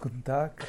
Guten Tag.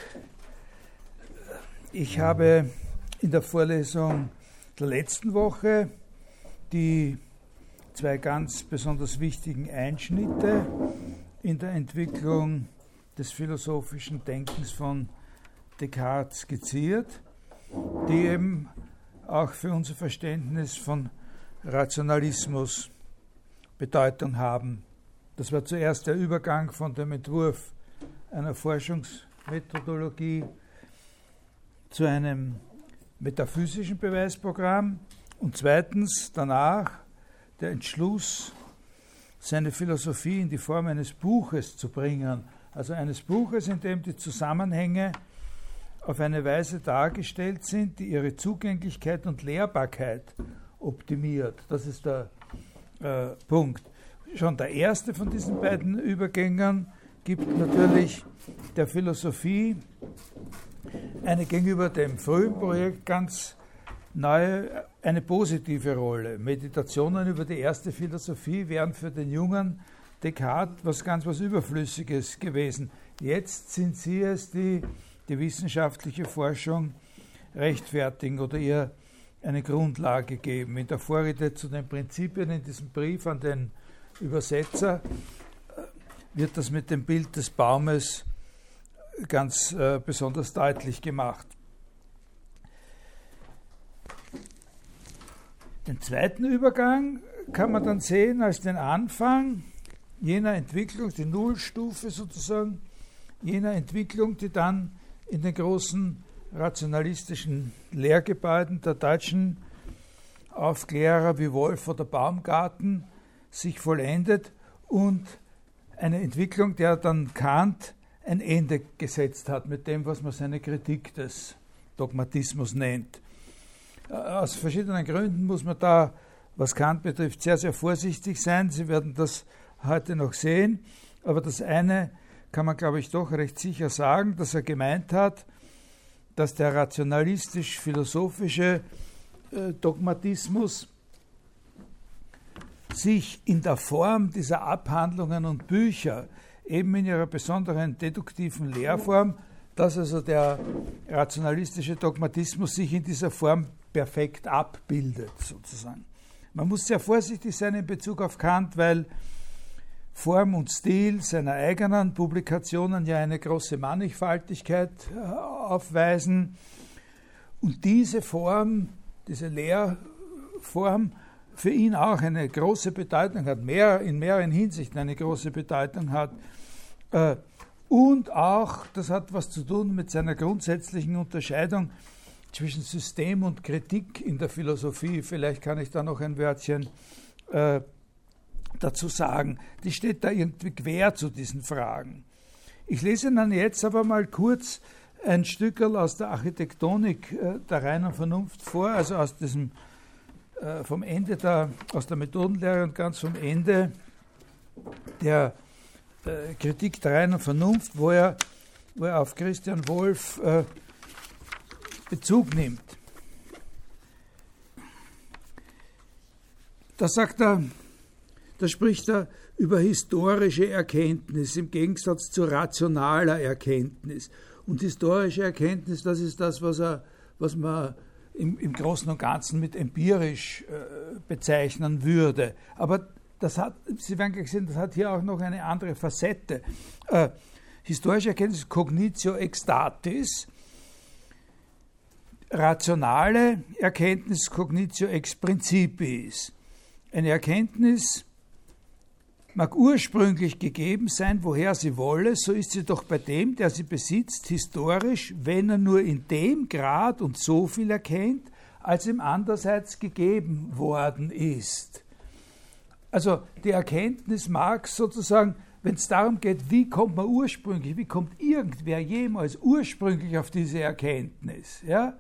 Ich habe in der Vorlesung der letzten Woche die zwei ganz besonders wichtigen Einschnitte in der Entwicklung des philosophischen Denkens von Descartes skizziert, die eben auch für unser Verständnis von Rationalismus Bedeutung haben. Das war zuerst der Übergang von dem Entwurf einer Forschungsmethodologie zu einem metaphysischen Beweisprogramm und zweitens danach der Entschluss, seine Philosophie in die Form eines Buches zu bringen, also eines Buches, in dem die Zusammenhänge auf eine Weise dargestellt sind, die ihre Zugänglichkeit und Lehrbarkeit optimiert. Das ist der Punkt. Schon der erste von diesen beiden Übergängen gibt natürlich der Philosophie eine gegenüber dem frühen Projekt ganz neue, eine positive Rolle. Meditationen über die erste Philosophie wären für den jungen Descartes was Überflüssiges gewesen. Jetzt sind sie es, die wissenschaftliche Forschung rechtfertigen oder ihr eine Grundlage geben. In der Vorrede zu den Prinzipien in diesem Brief an den Übersetzer wird das mit dem Bild des Baumes ganz besonders deutlich gemacht. Den zweiten Übergang kann man dann sehen als den Anfang jener Entwicklung, die Nullstufe sozusagen, jener Entwicklung, die dann in den großen rationalistischen Lehrgebäuden der deutschen Aufklärer wie Wolff oder Baumgarten sich vollendet und eine Entwicklung, der dann Kant ein Ende gesetzt hat mit dem, was man seine Kritik des Dogmatismus nennt. Aus verschiedenen Gründen muss man da, was Kant betrifft, sehr, sehr vorsichtig sein. Sie werden das heute noch sehen. Aber das eine kann man, glaube ich, doch recht sicher sagen, dass er gemeint hat, dass der rationalistisch-philosophische Dogmatismus sich in der Form dieser Abhandlungen und Bücher, eben in ihrer besonderen deduktiven Lehrform, dass also der rationalistische Dogmatismus sich in dieser Form perfekt abbildet, sozusagen. Man muss sehr vorsichtig sein in Bezug auf Kant, weil Form und Stil seiner eigenen Publikationen ja eine große Mannigfaltigkeit aufweisen und diese Form, diese Lehrform für ihn auch eine große Bedeutung hat, in mehreren Hinsichten eine große Bedeutung hat. Und auch, das hat was zu tun mit seiner grundsätzlichen Unterscheidung zwischen System und Kritik in der Philosophie. Vielleicht kann ich da noch ein Wörtchen dazu sagen. Die steht da irgendwie quer zu diesen Fragen. Ich lese Ihnen jetzt aber mal kurz ein Stückerl aus der Architektonik der reinen Vernunft vor, also aus diesem vom Ende aus der Methodenlehre und ganz vom Ende der Kritik der reinen Vernunft, wo er auf Christian Wolff Bezug nimmt. Da spricht er über historische Erkenntnis im Gegensatz zu rationaler Erkenntnis. Und historische Erkenntnis, das ist das, was man im Großen und Ganzen mit empirisch bezeichnen würde. Aber Sie werden gleich sehen, das hat hier auch noch eine andere Facette. Historische Erkenntnis, Cognitio ex statis, rationale Erkenntnis, Cognitio ex principiis. Eine Erkenntnis mag ursprünglich gegeben sein, woher sie wolle, so ist sie doch bei dem, der sie besitzt, historisch, wenn er nur in dem Grad und so viel erkennt, als ihm andererseits gegeben worden ist. Also die Erkenntnis mag sozusagen, wenn es darum geht, wie kommt irgendwer jemals ursprünglich auf diese Erkenntnis, ja,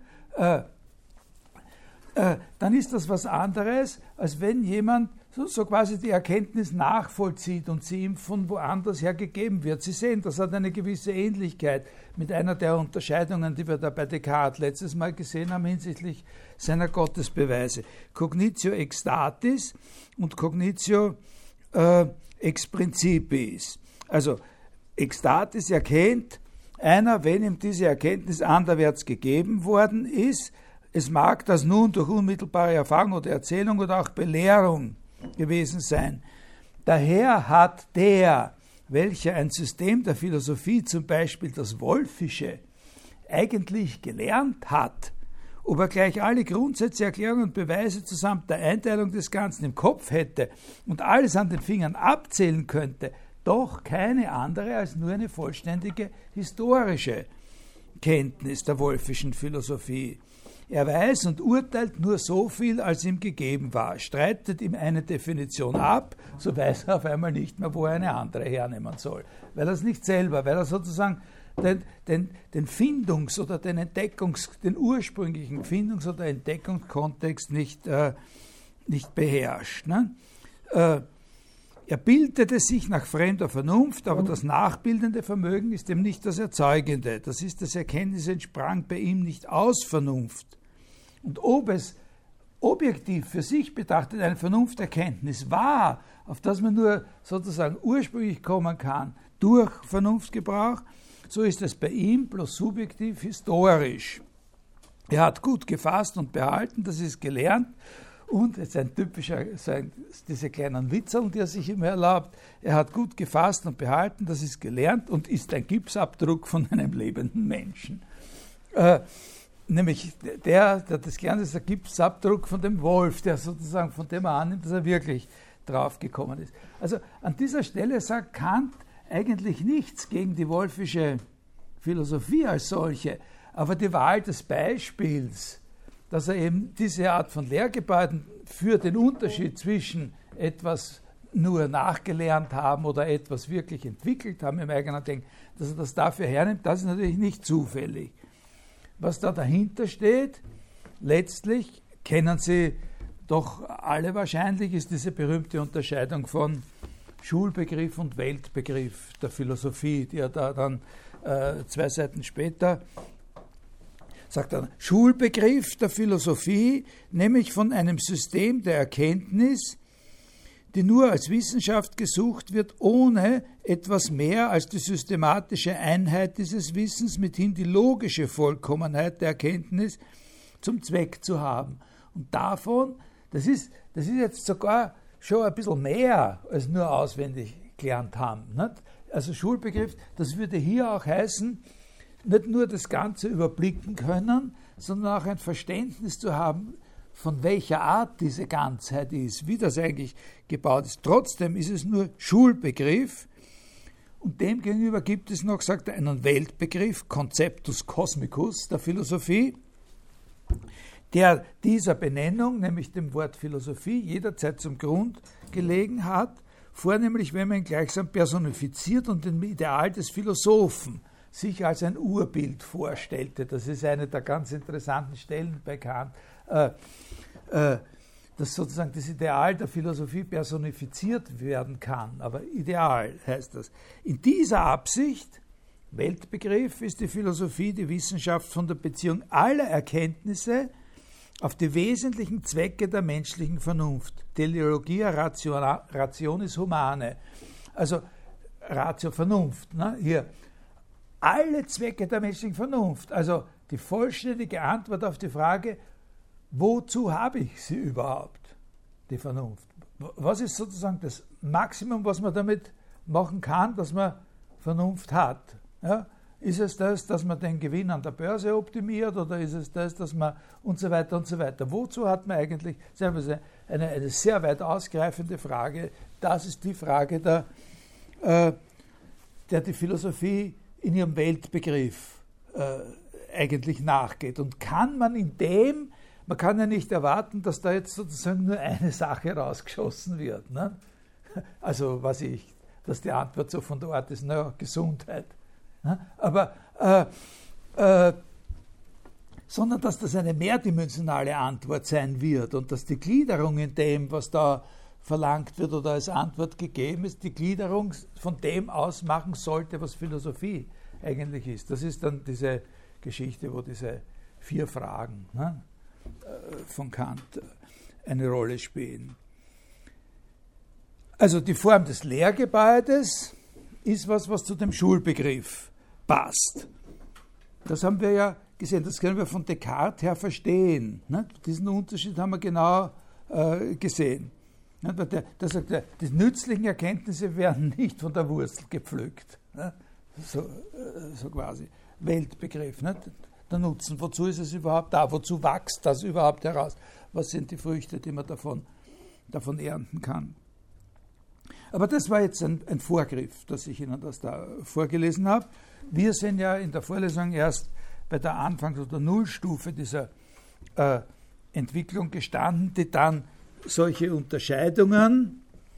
dann ist das was anderes, als wenn jemand so quasi die Erkenntnis nachvollzieht und sie ihm von woanders her gegeben wird. Sie sehen, das hat eine gewisse Ähnlichkeit mit einer der Unterscheidungen, die wir da bei Descartes letztes Mal gesehen haben hinsichtlich seiner Gottesbeweise. Cognitio ex statis und Cognitio ex principiis. Also ex statis erkennt einer, wenn ihm diese Erkenntnis anderwärts gegeben worden ist, es mag das nun durch unmittelbare Erfahrung oder Erzählung oder auch Belehrung gewesen sein. Daher hat der, welcher ein System der Philosophie, zum Beispiel das Wolffische, eigentlich gelernt hat, ob er gleich alle Grundsätze, Erklärungen und Beweise zusammen der Einteilung des Ganzen im Kopf hätte und alles an den Fingern abzählen könnte, doch keine andere als nur eine vollständige historische Kenntnis der Wolffischen Philosophie. Er weiß und urteilt nur so viel, als ihm gegeben war. Streitet ihm eine Definition ab, so weiß er auf einmal nicht mehr, wo er eine andere hernehmen soll. Weil er es nicht selber, weil er sozusagen den Findungs- oder den ursprünglichen Findungs- oder Entdeckungskontext nicht beherrscht. Ne? Er bildete sich nach fremder Vernunft, aber das nachbildende Vermögen ist ihm nicht das Erzeugende. Das ist, das Erkenntnis entsprang bei ihm nicht aus Vernunft. Und ob es objektiv für sich betrachtet eine Vernunfterkenntnis war, auf das man nur sozusagen ursprünglich kommen kann durch Vernunftgebrauch, so ist es bei ihm bloß subjektiv historisch. Er hat gut gefasst und behalten, das ist gelernt. Und jetzt ein typischer, diese kleinen Witzeln, die er sich immer erlaubt, er hat gut gefasst und behalten, das ist gelernt und ist ein Gipsabdruck von einem lebenden Menschen. Nämlich der das gelernt ist, der Gipsabdruck von dem Wolf, der sozusagen von dem er annimmt, dass er wirklich draufgekommen ist. Also an dieser Stelle sagt Kant eigentlich nichts gegen die wolffische Philosophie als solche, aber die Wahl des Beispiels, dass er eben diese Art von Lehrgebäuden für den Unterschied zwischen etwas nur nachgelernt haben oder etwas wirklich entwickelt haben im eigenen Denken, dass er das dafür hernimmt, das ist natürlich nicht zufällig. Was da dahinter steht, letztlich kennen Sie doch alle wahrscheinlich, ist diese berühmte Unterscheidung von Schulbegriff und Weltbegriff der Philosophie, die er da dann 2 Seiten später sagt er, Schulbegriff der Philosophie, nämlich von einem System der Erkenntnis, die nur als Wissenschaft gesucht wird, ohne etwas mehr als die systematische Einheit dieses Wissens, mithin die logische Vollkommenheit der Erkenntnis zum Zweck zu haben. Und davon, das ist jetzt sogar schon ein bisschen mehr als nur auswendig gelernt haben. Nicht? Also Schulbegriff, das würde hier auch heißen, nicht nur das Ganze überblicken können, sondern auch ein Verständnis zu haben, von welcher Art diese Ganzheit ist, wie das eigentlich gebaut ist. Trotzdem ist es nur Schulbegriff und demgegenüber gibt es noch, sagt er, einen Weltbegriff, Conceptus Cosmicus der Philosophie, der dieser Benennung, nämlich dem Wort Philosophie, jederzeit zum Grund gelegen hat, vornehmlich wenn man ihn gleichsam personifiziert und dem Ideal des Philosophen sich als ein Urbild vorstellte. Das ist eine der ganz interessanten Stellen bei Kant, dass sozusagen das Ideal der Philosophie personifiziert werden kann. Aber Ideal heißt das. In dieser Absicht, Weltbegriff, ist die Philosophie die Wissenschaft von der Beziehung aller Erkenntnisse auf die wesentlichen Zwecke der menschlichen Vernunft. Teleologia rationis humanae. Also Ratio, Vernunft. Ne? Hier alle Zwecke der menschlichen Vernunft, also die vollständige Antwort auf die Frage, wozu habe ich sie überhaupt, die Vernunft? Was ist sozusagen das Maximum, was man damit machen kann, dass man Vernunft hat? Ja? Ist es das, dass man den Gewinn an der Börse optimiert oder ist es das, dass man und so weiter und so weiter? Wozu hat man eigentlich, sagen wir, eine sehr weit ausgreifende Frage, das ist die Frage, der die Philosophie in ihrem Weltbegriff eigentlich nachgeht. Und kann man man kann ja nicht erwarten, dass da jetzt sozusagen nur eine Sache rausgeschossen wird. Ne? Also, dass die Antwort so von der Art ist, naja, Gesundheit. Ne? Aber, sondern dass das eine mehrdimensionale Antwort sein wird und dass die Gliederung in dem, was da verlangt wird oder als Antwort gegeben ist, die Gliederung von dem ausmachen sollte, was Philosophie eigentlich ist. Das ist dann diese Geschichte, wo diese 4 Fragen von Kant eine Rolle spielen. Also die Form des Lehrgebäudes ist was zu dem Schulbegriff passt. Das haben wir ja gesehen, das können wir von Descartes her verstehen. Ne? Diesen Unterschied haben wir genau gesehen. Ne? Der sagt, die nützlichen Erkenntnisse werden nicht von der Wurzel gepflückt. Ne? So quasi. Weltbegriff. Ne? Der Nutzen, wozu ist es überhaupt da? Wozu wächst das überhaupt heraus? Was sind die Früchte, die man davon ernten kann? Aber das war jetzt ein Vorgriff, dass ich Ihnen das da vorgelesen habe. Wir sind ja in der Vorlesung erst bei der Anfangs- oder Nullstufe dieser Entwicklung gestanden, die dann solche Unterscheidungen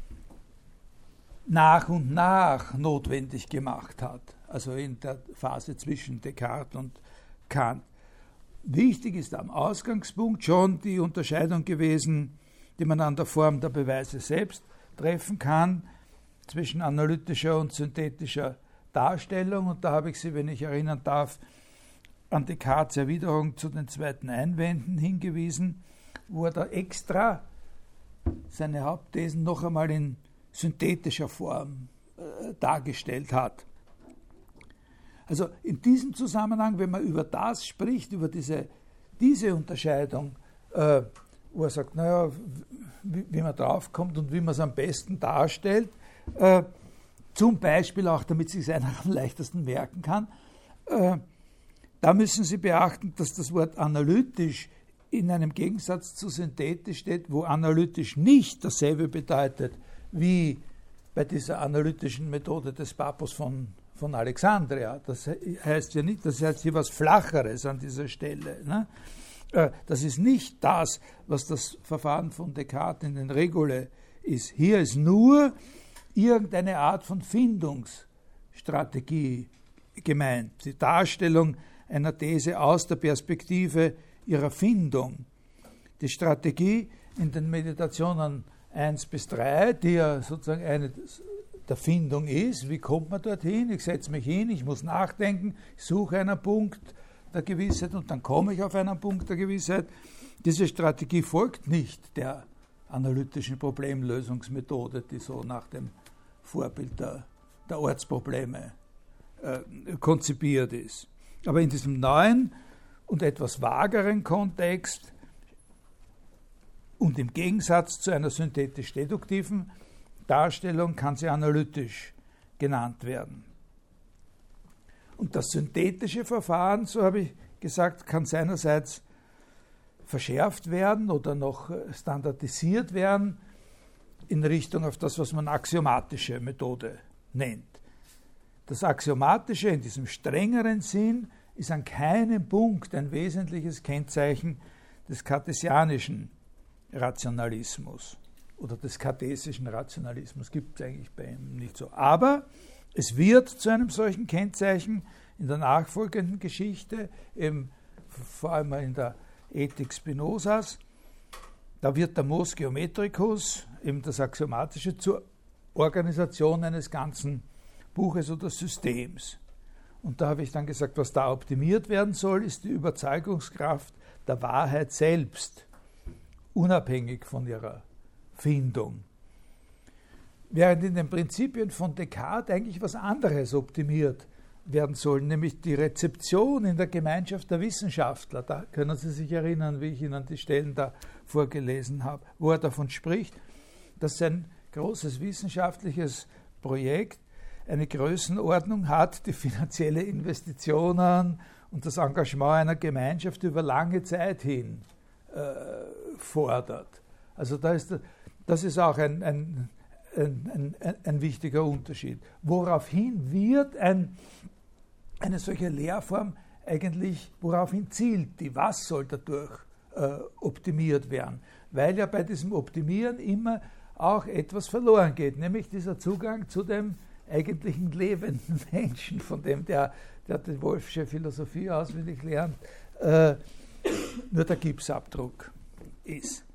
nach und nach notwendig gemacht hat. Also in der Phase zwischen Descartes und Kant. Wichtig ist am Ausgangspunkt schon die Unterscheidung gewesen, die man an der Form der Beweise selbst treffen kann, zwischen analytischer und synthetischer Darstellung. Und da habe ich Sie, wenn ich erinnern darf, an Descartes' Erwiderung zu den zweiten Einwänden hingewiesen, wo er da extra seine Hauptthesen noch einmal in synthetischer Form dargestellt hat. Also in diesem Zusammenhang, wenn man über das spricht, über diese Unterscheidung, wo er sagt, naja, wie man draufkommt und wie man es am besten darstellt, zum Beispiel auch, damit sich einer am leichtesten merken kann, da müssen Sie beachten, dass das Wort analytisch in einem Gegensatz zu synthetisch steht, wo analytisch nicht dasselbe bedeutet wie bei dieser analytischen Methode des Pappos von Alexandria. Das heißt ja nicht, das heißt hier was Flacheres an dieser Stelle. Ne? Das ist nicht das, was das Verfahren von Descartes in den Regulae ist. Hier ist nur irgendeine Art von Findungsstrategie gemeint. Die Darstellung einer These aus der Perspektive ihrer Findung. Die Strategie in den Meditationen 1 bis 3, die ja sozusagen eine der Findung ist, wie kommt man dorthin? Ich setze mich hin, ich muss nachdenken, ich suche einen Punkt der Gewissheit und dann komme ich auf einen Punkt der Gewissheit. Diese Strategie folgt nicht der analytischen Problemlösungsmethode, die so nach dem Vorbild der Ortsprobleme konzipiert ist. Aber in diesem neuen und etwas vageren Kontext und im Gegensatz zu einer synthetisch-deduktiven Darstellung kann sie analytisch genannt werden. Und das synthetische Verfahren, so habe ich gesagt, kann seinerseits verschärft werden oder noch standardisiert werden in Richtung auf das, was man axiomatische Methode nennt. Das Axiomatische in diesem strengeren Sinn ist an keinem Punkt ein wesentliches Kennzeichen des kartesianischen Rationalismus oder des kartesischen Rationalismus. Gibt es eigentlich bei ihm nicht so. Aber es wird zu einem solchen Kennzeichen in der nachfolgenden Geschichte, eben vor allem in der Ethik Spinozas. Da wird der Mos Geometricus, eben das Axiomatische, zur Organisation eines ganzen Buches oder Systems. Und da habe ich dann gesagt, was da optimiert werden soll, ist die Überzeugungskraft der Wahrheit selbst, unabhängig von ihrer Findung. Während in den Prinzipien von Descartes eigentlich was anderes optimiert werden soll, nämlich die Rezeption in der Gemeinschaft der Wissenschaftler. Da können Sie sich erinnern, wie ich Ihnen die Stellen da vorgelesen habe, wo er davon spricht, dass sein großes wissenschaftliches Projekt eine Größenordnung hat, die finanzielle Investitionen und das Engagement einer Gemeinschaft über lange Zeit hin fordert. Also das ist auch ein wichtiger Unterschied. Woraufhin wird eine solche Lehrform eigentlich, woraufhin zielt die? Was soll dadurch optimiert werden? Weil ja bei diesem Optimieren immer auch etwas verloren geht, nämlich dieser Zugang zu dem eigentlichen lebenden Menschen, von dem der die Wolffsche Philosophie auswendig lernt, nur der Gipsabdruck ist.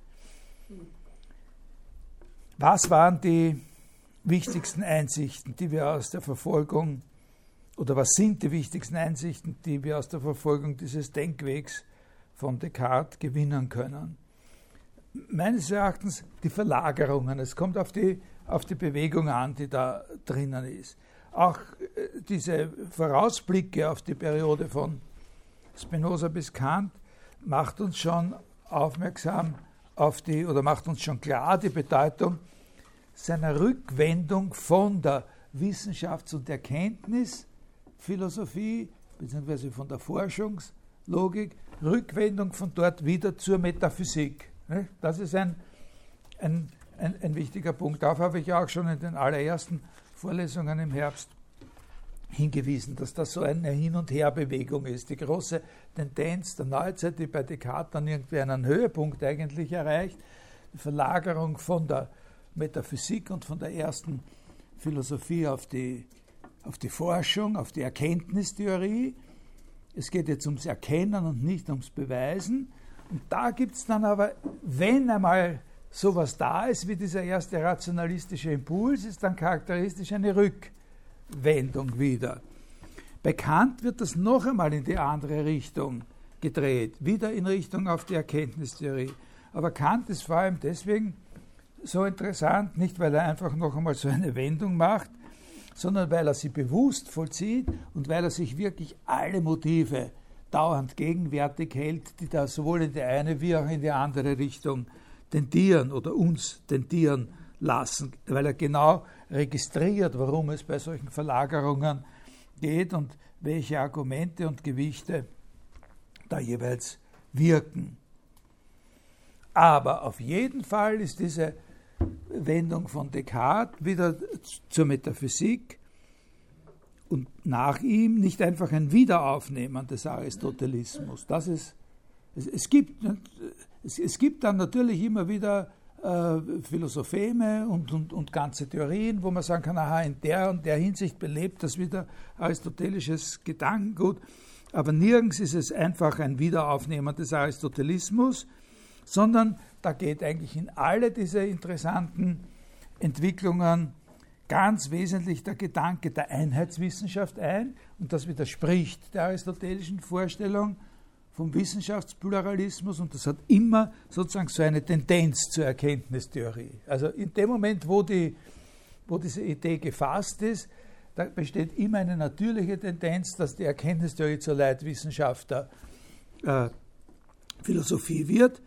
Was waren die wichtigsten Einsichten, die wir aus der Verfolgung, oder was sind die wichtigsten Einsichten, die wir aus der Verfolgung dieses Denkwegs von Descartes gewinnen können? Meines Erachtens die Verlagerungen. Es kommt auf die Bewegung an, die da drinnen ist. auch diese Vorausblicke auf die Periode von Spinoza bis Kant macht uns schon aufmerksam auf macht uns schon klar die Bedeutung seiner Rückwendung von der Wissenschafts- und Erkenntnisphilosophie beziehungsweise von der Forschungslogik, Rückwendung von dort wieder zur Metaphysik. Das ist ein wichtiger Punkt. Darauf habe ich auch schon in den allerersten Vorlesungen im Herbst hingewiesen, dass das so eine Hin- und Herbewegung ist. Die große Tendenz der Neuzeit, die bei Descartes dann irgendwie einen Höhepunkt eigentlich erreicht, die Verlagerung von der Metaphysik und von der ersten Philosophie auf die Forschung, auf die Erkenntnistheorie. Es geht jetzt ums Erkennen und nicht ums Beweisen. Und da gibt es dann aber, wenn einmal sowas da ist, wie dieser erste rationalistische Impuls, ist dann charakteristisch eine Rückwendung wieder. Bei Kant wird das noch einmal in die andere Richtung gedreht, wieder in Richtung auf die Erkenntnistheorie. Aber Kant ist vor allem deswegen so interessant, nicht weil er einfach noch einmal so eine Wendung macht, sondern weil er sie bewusst vollzieht und weil er sich wirklich alle Motive dauernd gegenwärtig hält, die da sowohl in die eine wie auch in die andere Richtung tendieren oder uns tendieren lassen, weil er genau registriert, worum es bei solchen Verlagerungen geht und welche Argumente und Gewichte da jeweils wirken. Aber auf jeden Fall ist diese Wendung von Descartes wieder zur Metaphysik und nach ihm nicht einfach ein Wiederaufnehmen des Aristotelismus. Das ist, es gibt dann natürlich immer wieder Philosopheme und ganze Theorien, wo man sagen kann, aha, in der und der Hinsicht belebt das wieder aristotelisches Gedankengut, aber nirgends ist es einfach ein Wiederaufnehmen des Aristotelismus, sondern da geht eigentlich in alle diese interessanten Entwicklungen ganz wesentlich der Gedanke der Einheitswissenschaft ein, und das widerspricht der aristotelischen Vorstellung vom Wissenschaftspluralismus, und das hat immer sozusagen so eine Tendenz zur Erkenntnistheorie. Also in dem Moment, wo diese Idee gefasst ist, da besteht immer eine natürliche Tendenz, dass die Erkenntnistheorie zur Leitwissenschaft der Philosophie wird.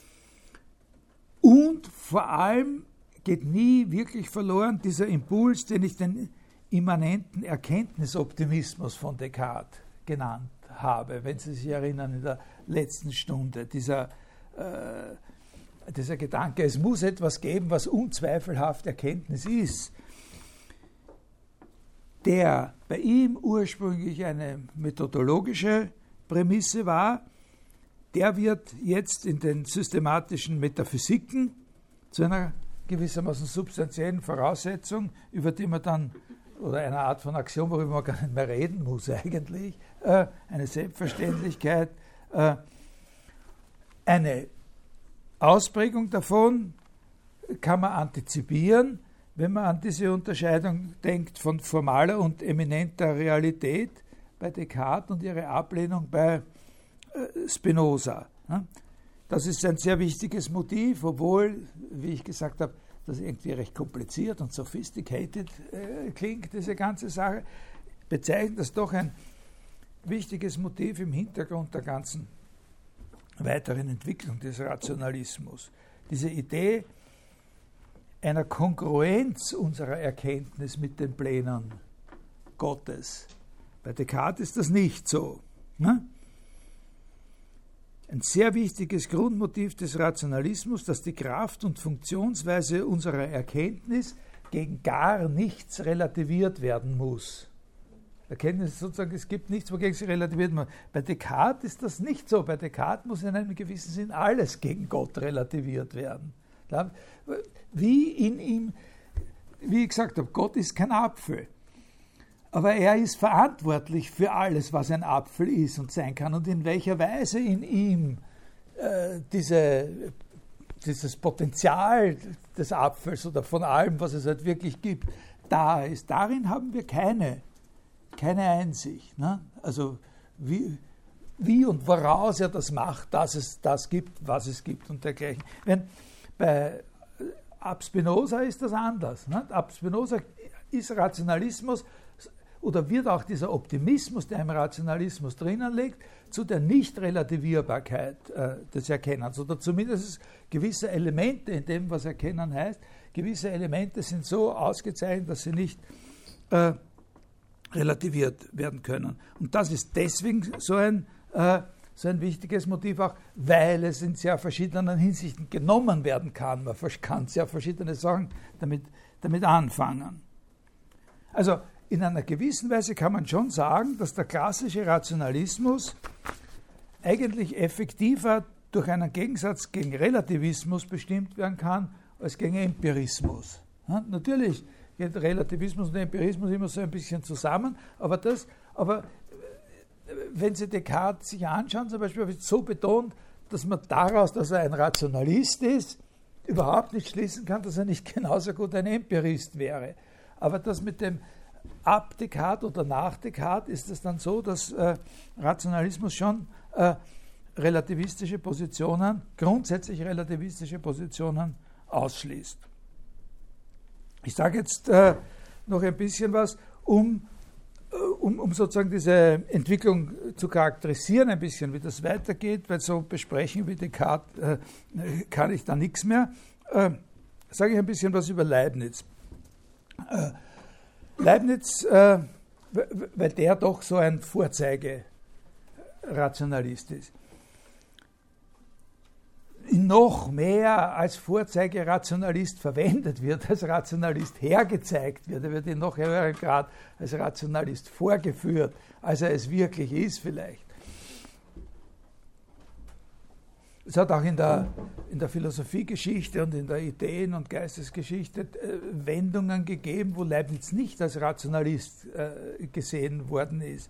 Und vor allem geht nie wirklich verloren dieser Impuls, den ich den immanenten Erkenntnisoptimismus von Descartes genannt habe, wenn Sie sich erinnern, in der letzten Stunde, dieser Gedanke, es muss etwas geben, was unzweifelhaft Erkenntnis ist, der bei ihm ursprünglich eine methodologische Prämisse war, der wird jetzt in den systematischen Metaphysiken zu einer gewissermaßen substanziellen Voraussetzung, über die man dann, oder einer Art von Axiom, worüber man gar nicht mehr reden muss eigentlich, eine Selbstverständlichkeit, eine Ausprägung davon kann man antizipieren, wenn man an diese Unterscheidung denkt von formaler und eminenter Realität bei Descartes und ihre Ablehnung bei Spinoza. Das ist ein sehr wichtiges Motiv, obwohl, wie ich gesagt habe, das irgendwie recht kompliziert und sophisticated klingt, diese ganze Sache, bezeichnet das doch ein wichtiges Motiv im Hintergrund der ganzen weiteren Entwicklung des Rationalismus. Diese Idee einer Kongruenz unserer Erkenntnis mit den Plänen Gottes. Bei Descartes ist das nicht so. Ne? Ein sehr wichtiges Grundmotiv des Rationalismus, dass die Kraft und Funktionsweise unserer Erkenntnis gegen gar nichts relativiert werden muss. Erkenntnis sozusagen, es gibt nichts, wogegen sie relativiert wird. Bei Descartes ist das nicht so. Bei Descartes muss in einem gewissen Sinn alles gegen Gott relativiert werden. Wie in ihm, wie ich gesagt habe, Gott ist kein Apfel. Aber er ist verantwortlich für alles, was ein Apfel ist und sein kann, und in welcher Weise in ihm dieses Potenzial des Apfels oder von allem, was es halt wirklich gibt, da ist. Darin haben wir keine Einsicht. Ne? Also wie und woraus er das macht, dass es das gibt, was es gibt und dergleichen. Ab Spinoza ist das anders. Ne? Ab Spinoza ist Rationalismus oder wird auch dieser Optimismus, der im Rationalismus drinnen liegt, zu der Nicht-Relativierbarkeit des Erkennens oder zumindest gewisse Elemente in dem, was Erkennen heißt, gewisse Elemente sind so ausgezeichnet, dass sie nicht relativiert werden können. Und das ist deswegen so ein wichtiges Motiv auch, weil es in sehr verschiedenen Hinsichten genommen werden kann. Man kann sehr verschiedene Sachen damit anfangen. Also in einer gewissen Weise kann man schon sagen, dass der klassische Rationalismus eigentlich effektiver durch einen Gegensatz gegen Relativismus bestimmt werden kann, als gegen Empirismus. Ja, natürlich geht Relativismus und Empirismus immer so ein bisschen zusammen, aber wenn Sie Descartes sich anschauen, zum Beispiel, habe ich so betont, dass man daraus, dass er ein Rationalist ist, überhaupt nicht schließen kann, dass er nicht genauso gut ein Empirist wäre. Aber das mit dem ab Descartes oder nach Descartes ist es dann so, dass Rationalismus schon relativistische Positionen, grundsätzlich relativistische Positionen ausschließt. Ich sage jetzt noch ein bisschen was, um sozusagen diese Entwicklung zu charakterisieren, ein bisschen, wie das weitergeht, weil so besprechen wie Descartes kann ich da nichts mehr. Sage ich ein bisschen was über Leibniz. Leibniz, weil der doch so ein Vorzeigerationalist ist, noch mehr als Vorzeigerationalist verwendet wird, als Rationalist hergezeigt wird. Er wird in noch höherem Grad als Rationalist vorgeführt, als er es wirklich ist vielleicht. Es hat auch in der Philosophiegeschichte und in der Ideen- und Geistesgeschichte Wendungen gegeben, wo Leibniz nicht als Rationalist gesehen worden ist.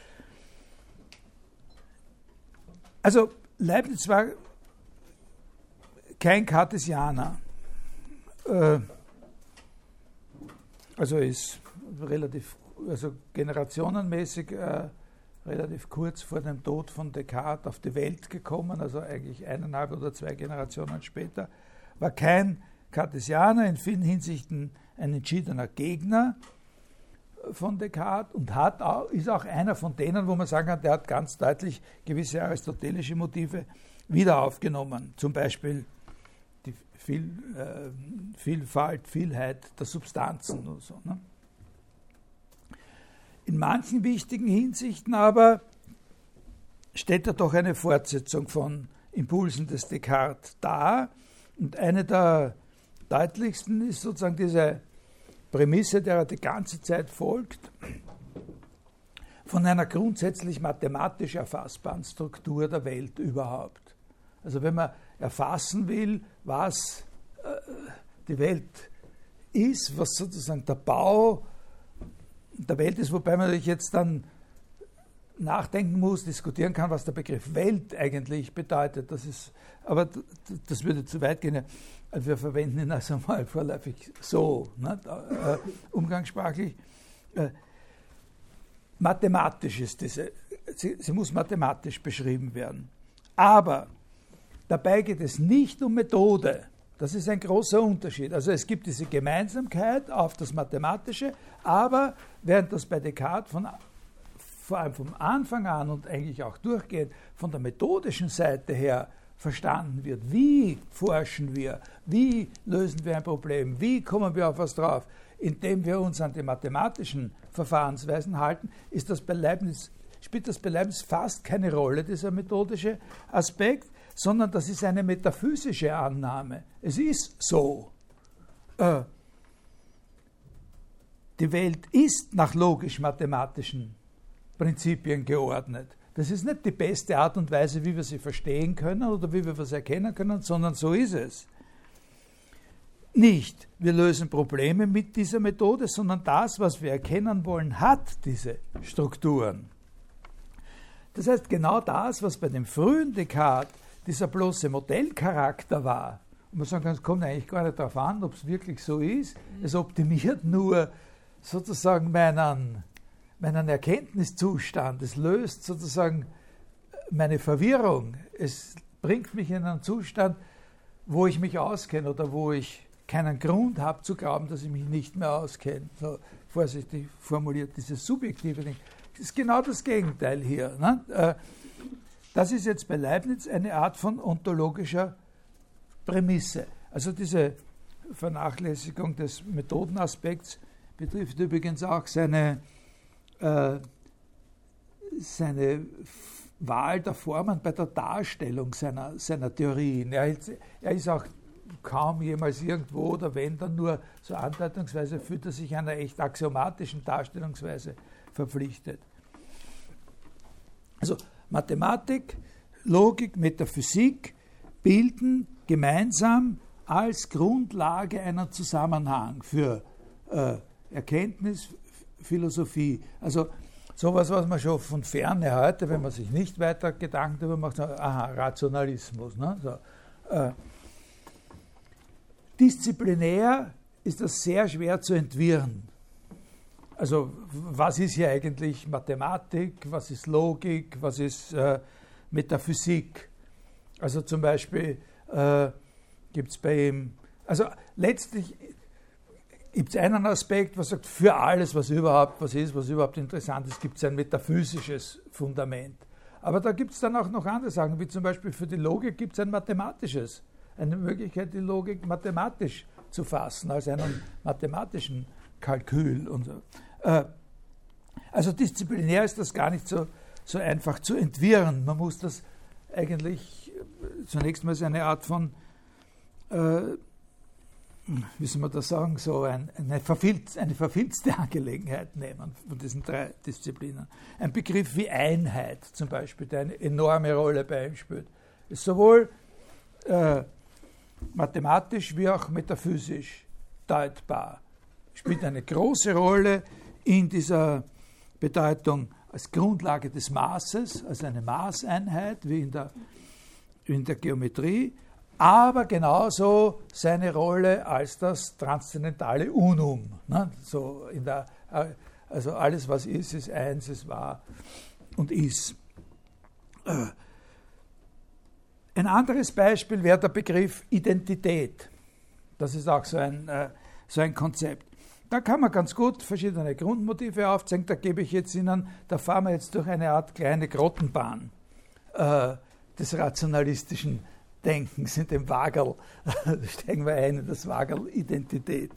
Also Leibniz war kein Cartesianer. Also ist generationenmäßig relativ kurz vor dem Tod von Descartes auf die Welt gekommen, also eigentlich 1,5 oder 2 Generationen später, war kein Cartesianer, in vielen Hinsichten ein entschiedener Gegner von Descartes und ist auch einer von denen, wo man sagen kann, der hat ganz deutlich gewisse aristotelische Motive wieder aufgenommen, zum Beispiel die Vielfalt, Vielheit der Substanzen und so. Ne? In manchen wichtigen Hinsichten aber stellt er doch eine Fortsetzung von Impulsen des Descartes dar. Und eine der deutlichsten ist sozusagen diese Prämisse, der er die ganze Zeit folgt, von einer grundsätzlich mathematisch erfassbaren Struktur der Welt überhaupt. Also wenn man erfassen will, was die Welt ist, was sozusagen der Bau der Welt ist, wobei man natürlich jetzt dann nachdenken muss, diskutieren kann, was der Begriff Welt eigentlich bedeutet. Aber das würde zu weit gehen. Wir verwenden ihn also mal vorläufig so, ne, umgangssprachlich. Mathematisch ist sie muss mathematisch beschrieben werden. Aber dabei geht es nicht um Methode. Das ist ein großer Unterschied. Also es gibt diese Gemeinsamkeit auf das Mathematische, aber während das bei Descartes vor allem vom Anfang an und eigentlich auch durchgehend von der methodischen Seite her verstanden wird, wie forschen wir, wie lösen wir ein Problem, wie kommen wir auf was drauf, indem wir uns an die mathematischen Verfahrensweisen halten, spielt das bei Leibniz fast keine Rolle, dieser methodische Aspekt, sondern das ist eine metaphysische Annahme. Es ist so. Die Welt ist nach logisch-mathematischen Prinzipien geordnet. Das ist nicht die beste Art und Weise, wie wir sie verstehen können oder wie wir was erkennen können, sondern so ist es. Nicht, wir lösen Probleme mit dieser Methode, sondern das, was wir erkennen wollen, hat diese Strukturen. Das heißt, genau das, was bei dem frühen Descartes dieser bloße Modellcharakter war, und man sagen kann, es kommt eigentlich gar nicht darauf an, ob es wirklich so ist, es optimiert nur sozusagen meinen Erkenntniszustand, es löst sozusagen meine Verwirrung, es bringt mich in einen Zustand, wo ich mich auskenne oder wo ich keinen Grund habe zu glauben, dass ich mich nicht mehr auskenne. So vorsichtig formuliert, dieses subjektive Ding. Das ist genau das Gegenteil hier. Ne? Das ist jetzt bei Leibniz eine Art von ontologischer Prämisse. Also diese Vernachlässigung des Methodenaspekts betrifft übrigens auch seine Wahl der Formen bei der Darstellung seiner Theorien. Er ist auch kaum jemals irgendwo oder wenn dann nur so andeutungsweise fühlt er sich einer echt axiomatischen Darstellungsweise verpflichtet. Also Mathematik, Logik, Metaphysik bilden gemeinsam als Grundlage einen Zusammenhang für Erkenntnis, Philosophie. Also sowas, was man schon von Ferne heute, wenn man sich nicht weiter Gedanken darüber macht, sagt, aha, Rationalismus. Ne? So, disziplinär ist das sehr schwer zu entwirren. Also was ist hier eigentlich Mathematik, was ist Logik, was ist Metaphysik? Also zum Beispiel gibt es bei ihm, also letztlich gibt es einen Aspekt, was sagt, für alles, was überhaupt interessant ist, gibt es ein metaphysisches Fundament. Aber da gibt es dann auch noch andere Sachen, wie zum Beispiel für die Logik gibt es ein mathematisches, eine Möglichkeit, die Logik mathematisch zu fassen, als einen mathematischen Kalkül und so. Also disziplinär ist das gar nicht so einfach zu entwirren. Man muss das eigentlich zunächst mal so eine Art von, wie soll man das sagen, so eine verfilzte Angelegenheit nehmen von diesen drei Disziplinen. Ein Begriff wie Einheit zum Beispiel, der eine enorme Rolle bei ihm spielt, ist sowohl mathematisch wie auch metaphysisch deutbar. Spielt eine große Rolle in dieser Bedeutung als Grundlage des Maßes, also eine Maßeinheit wie in der Geometrie, aber genauso seine Rolle als das transzendentale Unum. Ne? So also alles, was ist eins, ist wahr und ist. Ein anderes Beispiel wäre der Begriff Identität. Das ist auch so ein Konzept. Da kann man ganz gut verschiedene Grundmotive aufzeigen. Da gebe ich jetzt Ihnen, da fahren wir jetzt durch eine Art kleine Grottenbahn des rationalistischen Denkens in dem Wagel. Da steigen wir ein in das Wagel Identität.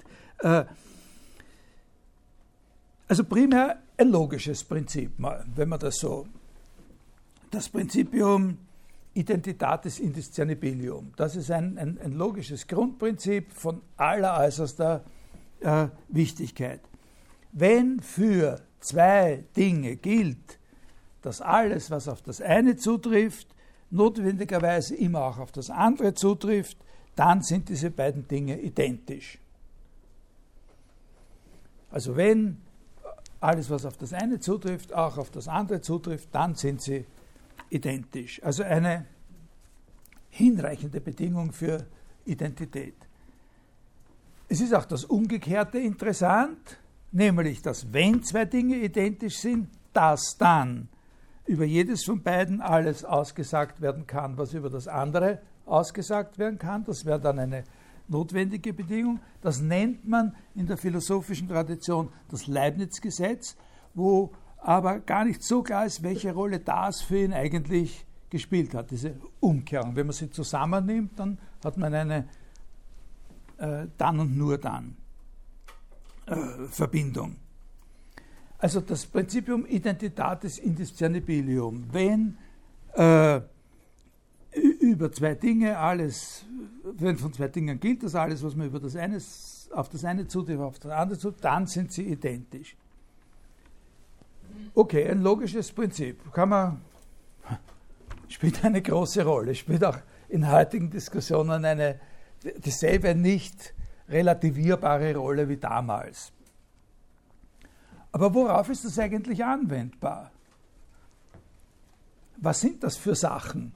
Also primär ein logisches Prinzip, wenn man das so. Das Prinzipium Identitatis indiscernibilium. Das ist ein logisches Grundprinzip von alleräußerster Wichtigkeit. Wenn für zwei Dinge gilt, dass alles, was auf das eine zutrifft, notwendigerweise immer auch auf das andere zutrifft, dann sind diese beiden Dinge identisch. Also wenn alles, was auf das eine zutrifft, auch auf das andere zutrifft, dann sind sie identisch. Also eine hinreichende Bedingung für Identität. Es ist auch das Umgekehrte interessant, nämlich, dass wenn zwei Dinge identisch sind, dass dann über jedes von beiden alles ausgesagt werden kann, was über das andere ausgesagt werden kann. Das wäre dann eine notwendige Bedingung. Das nennt man in der philosophischen Tradition das Leibniz-Gesetz, wo aber gar nicht so klar ist, welche Rolle das für ihn eigentlich gespielt hat, diese Umkehrung. Wenn man sie zusammennimmt, dann hat man eine dann und nur dann Verbindung. Also das Prinzipium Identitatis indiscernibilium. Wenn über zwei Dinge alles, wenn von zwei Dingen gilt, dass alles, was man über das eine, auf das eine zutrifft, auf das andere zutrifft, dann sind sie identisch. Okay, ein logisches Prinzip. Spielt eine große Rolle, spielt auch in heutigen Diskussionen dieselbe nicht relativierbare Rolle wie damals. Aber worauf ist das eigentlich anwendbar? Was sind das für Sachen?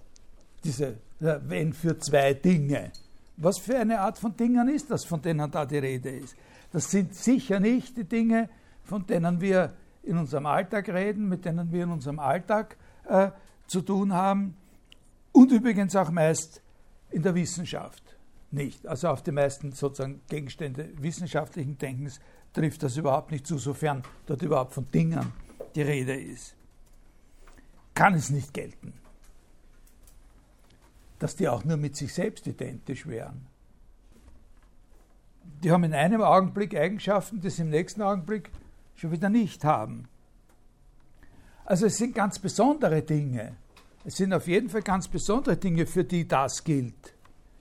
Wenn für zwei Dinge. Was für eine Art von Dingen ist das, von denen da die Rede ist? Das sind sicher nicht die Dinge, von denen wir in unserem Alltag reden, mit denen wir in unserem Alltag zu tun haben und übrigens auch meist in der Wissenschaft nicht. Also auf die meisten sozusagen Gegenstände wissenschaftlichen Denkens trifft das überhaupt nicht zu, sofern dort überhaupt von Dingen die Rede ist. Kann es nicht gelten, dass die auch nur mit sich selbst identisch wären. Die haben in einem Augenblick Eigenschaften, die sie im nächsten Augenblick schon wieder nicht haben. Also es sind ganz besondere Dinge. Es sind auf jeden Fall ganz besondere Dinge, für die das gilt.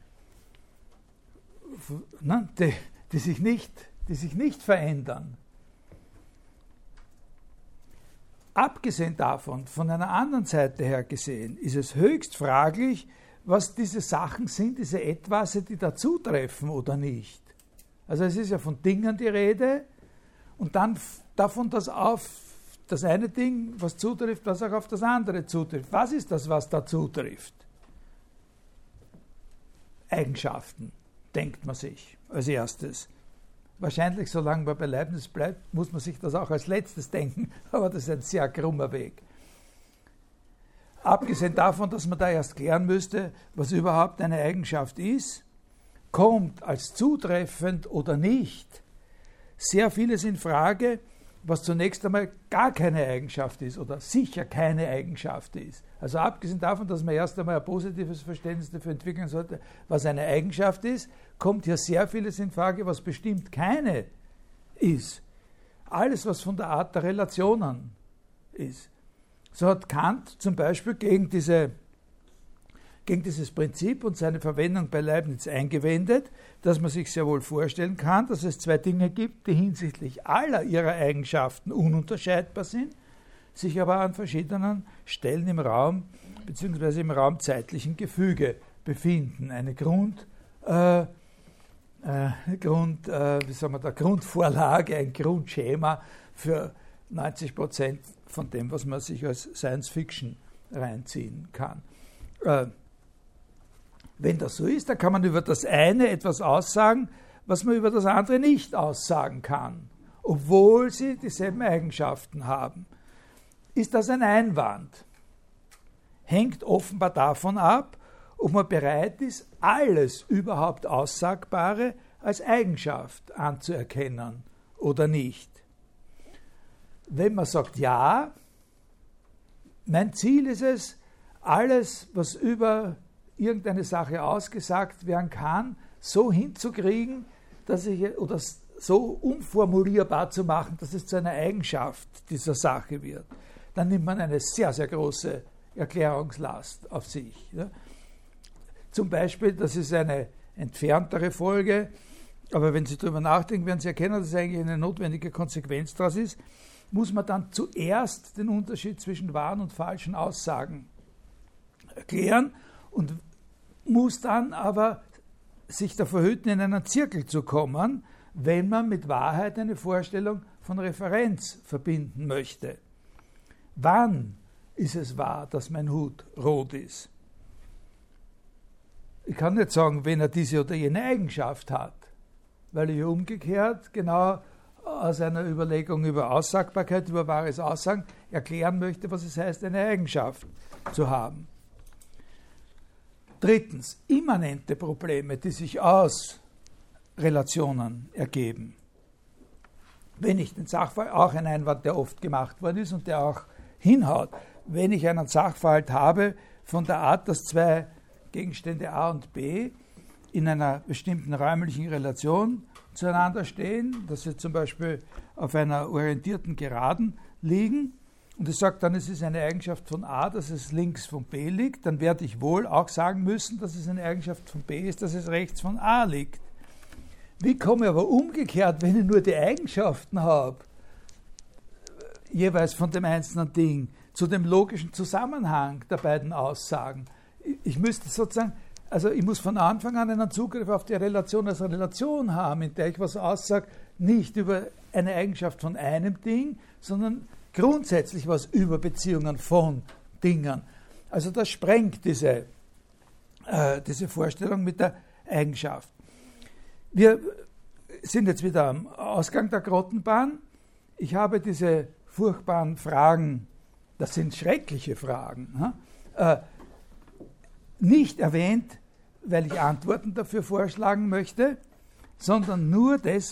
Die sich nicht verändern. Abgesehen davon, von einer anderen Seite her gesehen, ist es höchst fraglich, was diese Sachen sind, diese Etwase, die da zutreffen oder nicht. Also es ist ja von Dingen die Rede und dann davon, dass auf das eine Ding, was zutrifft, was auch auf das andere zutrifft. Was ist das, was da zutrifft? Eigenschaften, denkt man sich als erstes. Wahrscheinlich, solange man bei Leibniz bleibt, muss man sich das auch als letztes denken, aber das ist ein sehr krummer Weg. Abgesehen davon, dass man da erst klären müsste, was überhaupt eine Eigenschaft ist, kommt als zutreffend oder nicht sehr vieles in Frage, was zunächst einmal gar keine Eigenschaft ist oder sicher keine Eigenschaft ist. Also abgesehen davon, dass man erst einmal ein positives Verständnis dafür entwickeln sollte, was eine Eigenschaft ist, kommt hier sehr vieles in Frage, was bestimmt keine ist. Alles, was von der Art der Relationen ist. So hat Kant zum Beispiel gegen dieses Prinzip und seine Verwendung bei Leibniz eingewendet, dass man sich sehr wohl vorstellen kann, dass es zwei Dinge gibt, die hinsichtlich aller ihrer Eigenschaften ununterscheidbar sind, sich aber an verschiedenen Stellen im Raum bzw. im raumzeitlichen Gefüge befinden. Eine Grundvorlage, ein Grundschema für 90% von dem, was man sich als Science Fiction reinziehen kann. Wenn das so ist, dann kann man über das eine etwas aussagen, was man über das andere nicht aussagen kann, obwohl sie dieselben Eigenschaften haben. Ist das ein Einwand? Hängt offenbar davon ab, ob man bereit ist, alles überhaupt Aussagbare als Eigenschaft anzuerkennen oder nicht. Wenn man sagt, ja, mein Ziel ist es, alles, was über irgendeine Sache ausgesagt werden kann, so hinzukriegen, oder so umformulierbar zu machen, dass es zu einer Eigenschaft dieser Sache wird, dann nimmt man eine sehr, sehr große Erklärungslast auf sich. Ja. Zum Beispiel, das ist eine entferntere Folge, aber wenn Sie darüber nachdenken, werden Sie erkennen, dass es eigentlich eine notwendige Konsequenz daraus ist, muss man dann zuerst den Unterschied zwischen wahren und falschen Aussagen erklären und muss dann aber sich davor hüten, in einen Zirkel zu kommen, wenn man mit Wahrheit eine Vorstellung von Referenz verbinden möchte. Wann ist es wahr, dass mein Hut rot ist? Ich kann nicht sagen, wenn er diese oder jene Eigenschaft hat, weil ich umgekehrt genau aus einer Überlegung über Aussagbarkeit, über wahres Aussagen erklären möchte, was es heißt, eine Eigenschaft zu haben. Drittens, immanente Probleme, die sich aus Relationen ergeben. Wenn ich den Sachverhalt, auch ein Einwand, der oft gemacht worden ist und der auch hinhaut, wenn ich einen Sachverhalt habe von der Art, dass zwei Gegenstände A und B in einer bestimmten räumlichen Relation zueinander stehen, dass sie zum Beispiel auf einer orientierten Geraden liegen, und ich sage dann, es ist eine Eigenschaft von A, dass es links von B liegt, dann werde ich wohl auch sagen müssen, dass es eine Eigenschaft von B ist, dass es rechts von A liegt. Wie komme ich aber umgekehrt, wenn ich nur die Eigenschaften habe, jeweils von dem einzelnen Ding, zu dem logischen Zusammenhang der beiden Aussagen? Ich müsste sozusagen, also ich muss von Anfang an einen Zugriff auf die Relation als Relation haben, in der ich was aussage, nicht über eine Eigenschaft von einem Ding, sondern grundsätzlich was über Beziehungen von Dingen. Also das sprengt diese Vorstellung mit der Eigenschaft. Wir sind jetzt wieder am Ausgang der Grottenbahn. Ich habe diese furchtbaren Fragen, das sind schreckliche Fragen, nicht erwähnt, weil ich Antworten dafür vorschlagen möchte, sondern nur deshalb,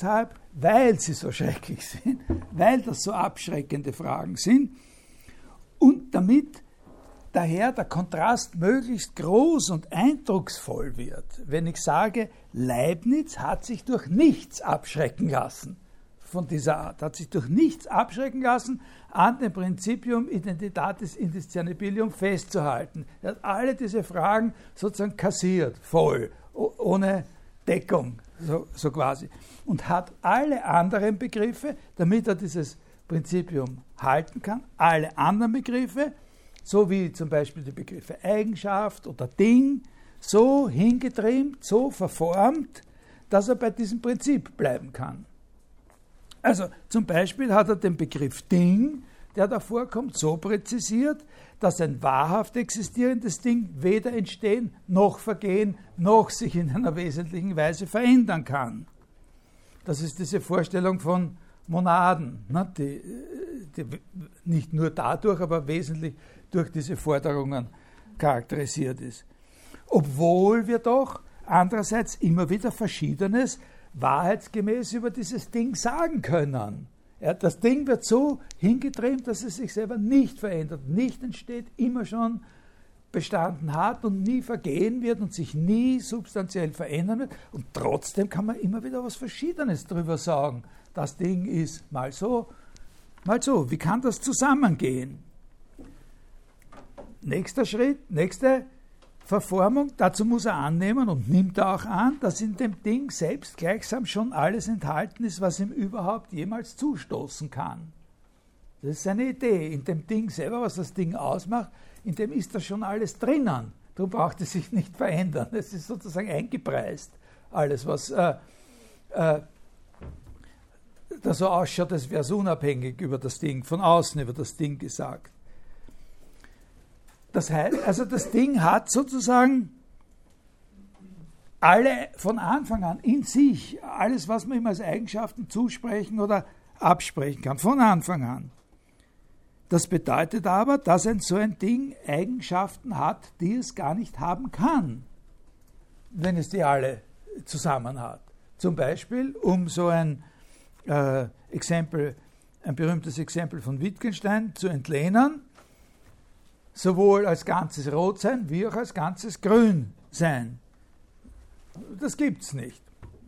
weil sie so schrecklich sind, weil das so abschreckende Fragen sind und damit daher der Kontrast möglichst groß und eindrucksvoll wird, wenn ich sage, Leibniz hat sich durch nichts abschrecken lassen von dieser Art, hat sich durch nichts abschrecken lassen, an dem Principium Identitatis Indiscernibilium festzuhalten. Er hat alle diese Fragen sozusagen kassiert, voll, ohne Deckung, so quasi. Und hat alle anderen Begriffe, damit er dieses Prinzipium halten kann, alle anderen Begriffe, so wie zum Beispiel die Begriffe Eigenschaft oder Ding, so hingetrimmt, so verformt, dass er bei diesem Prinzip bleiben kann. Also zum Beispiel hat er den Begriff Ding, der da vorkommt, so präzisiert, dass ein wahrhaft existierendes Ding weder entstehen, noch vergehen, noch sich in einer wesentlichen Weise verändern kann. Das ist diese Vorstellung von Monaden, ne, die nicht nur dadurch, aber wesentlich durch diese Forderungen charakterisiert ist. Obwohl wir doch andererseits immer wieder Verschiedenes wahrheitsgemäß über dieses Ding sagen können. Ja, das Ding wird so hingetrimmt, dass es sich selber nicht verändert, nicht entsteht, immer schon bestanden hat und nie vergehen wird und sich nie substanziell verändern wird. Und trotzdem kann man immer wieder was Verschiedenes darüber sagen. Das Ding ist mal so, mal so. Wie kann das zusammengehen? Nächster Schritt, nächste Verformung, dazu muss er annehmen und nimmt er auch an, dass in dem Ding selbst gleichsam schon alles enthalten ist, was ihm überhaupt jemals zustoßen kann. Das ist seine Idee. In dem Ding selber, was das Ding ausmacht, in dem ist da schon alles drinnen. Darum braucht es sich nicht verändern. Es ist sozusagen eingepreist. Alles, was da so ausschaut, als wäre es unabhängig über das Ding, von außen über das Ding gesagt. Das heißt, also das Ding hat sozusagen alle von Anfang an in sich, alles, was man ihm als Eigenschaften zusprechen oder absprechen kann, von Anfang an. Das bedeutet aber, dass so ein Ding Eigenschaften hat, die es gar nicht haben kann, wenn es die alle zusammen hat. Zum Beispiel, um so ein Exempel, ein berühmtes Exempel von Wittgenstein zu entlehnen, sowohl als ganzes Rot sein, wie auch als ganzes Grün sein. Das gibt es nicht.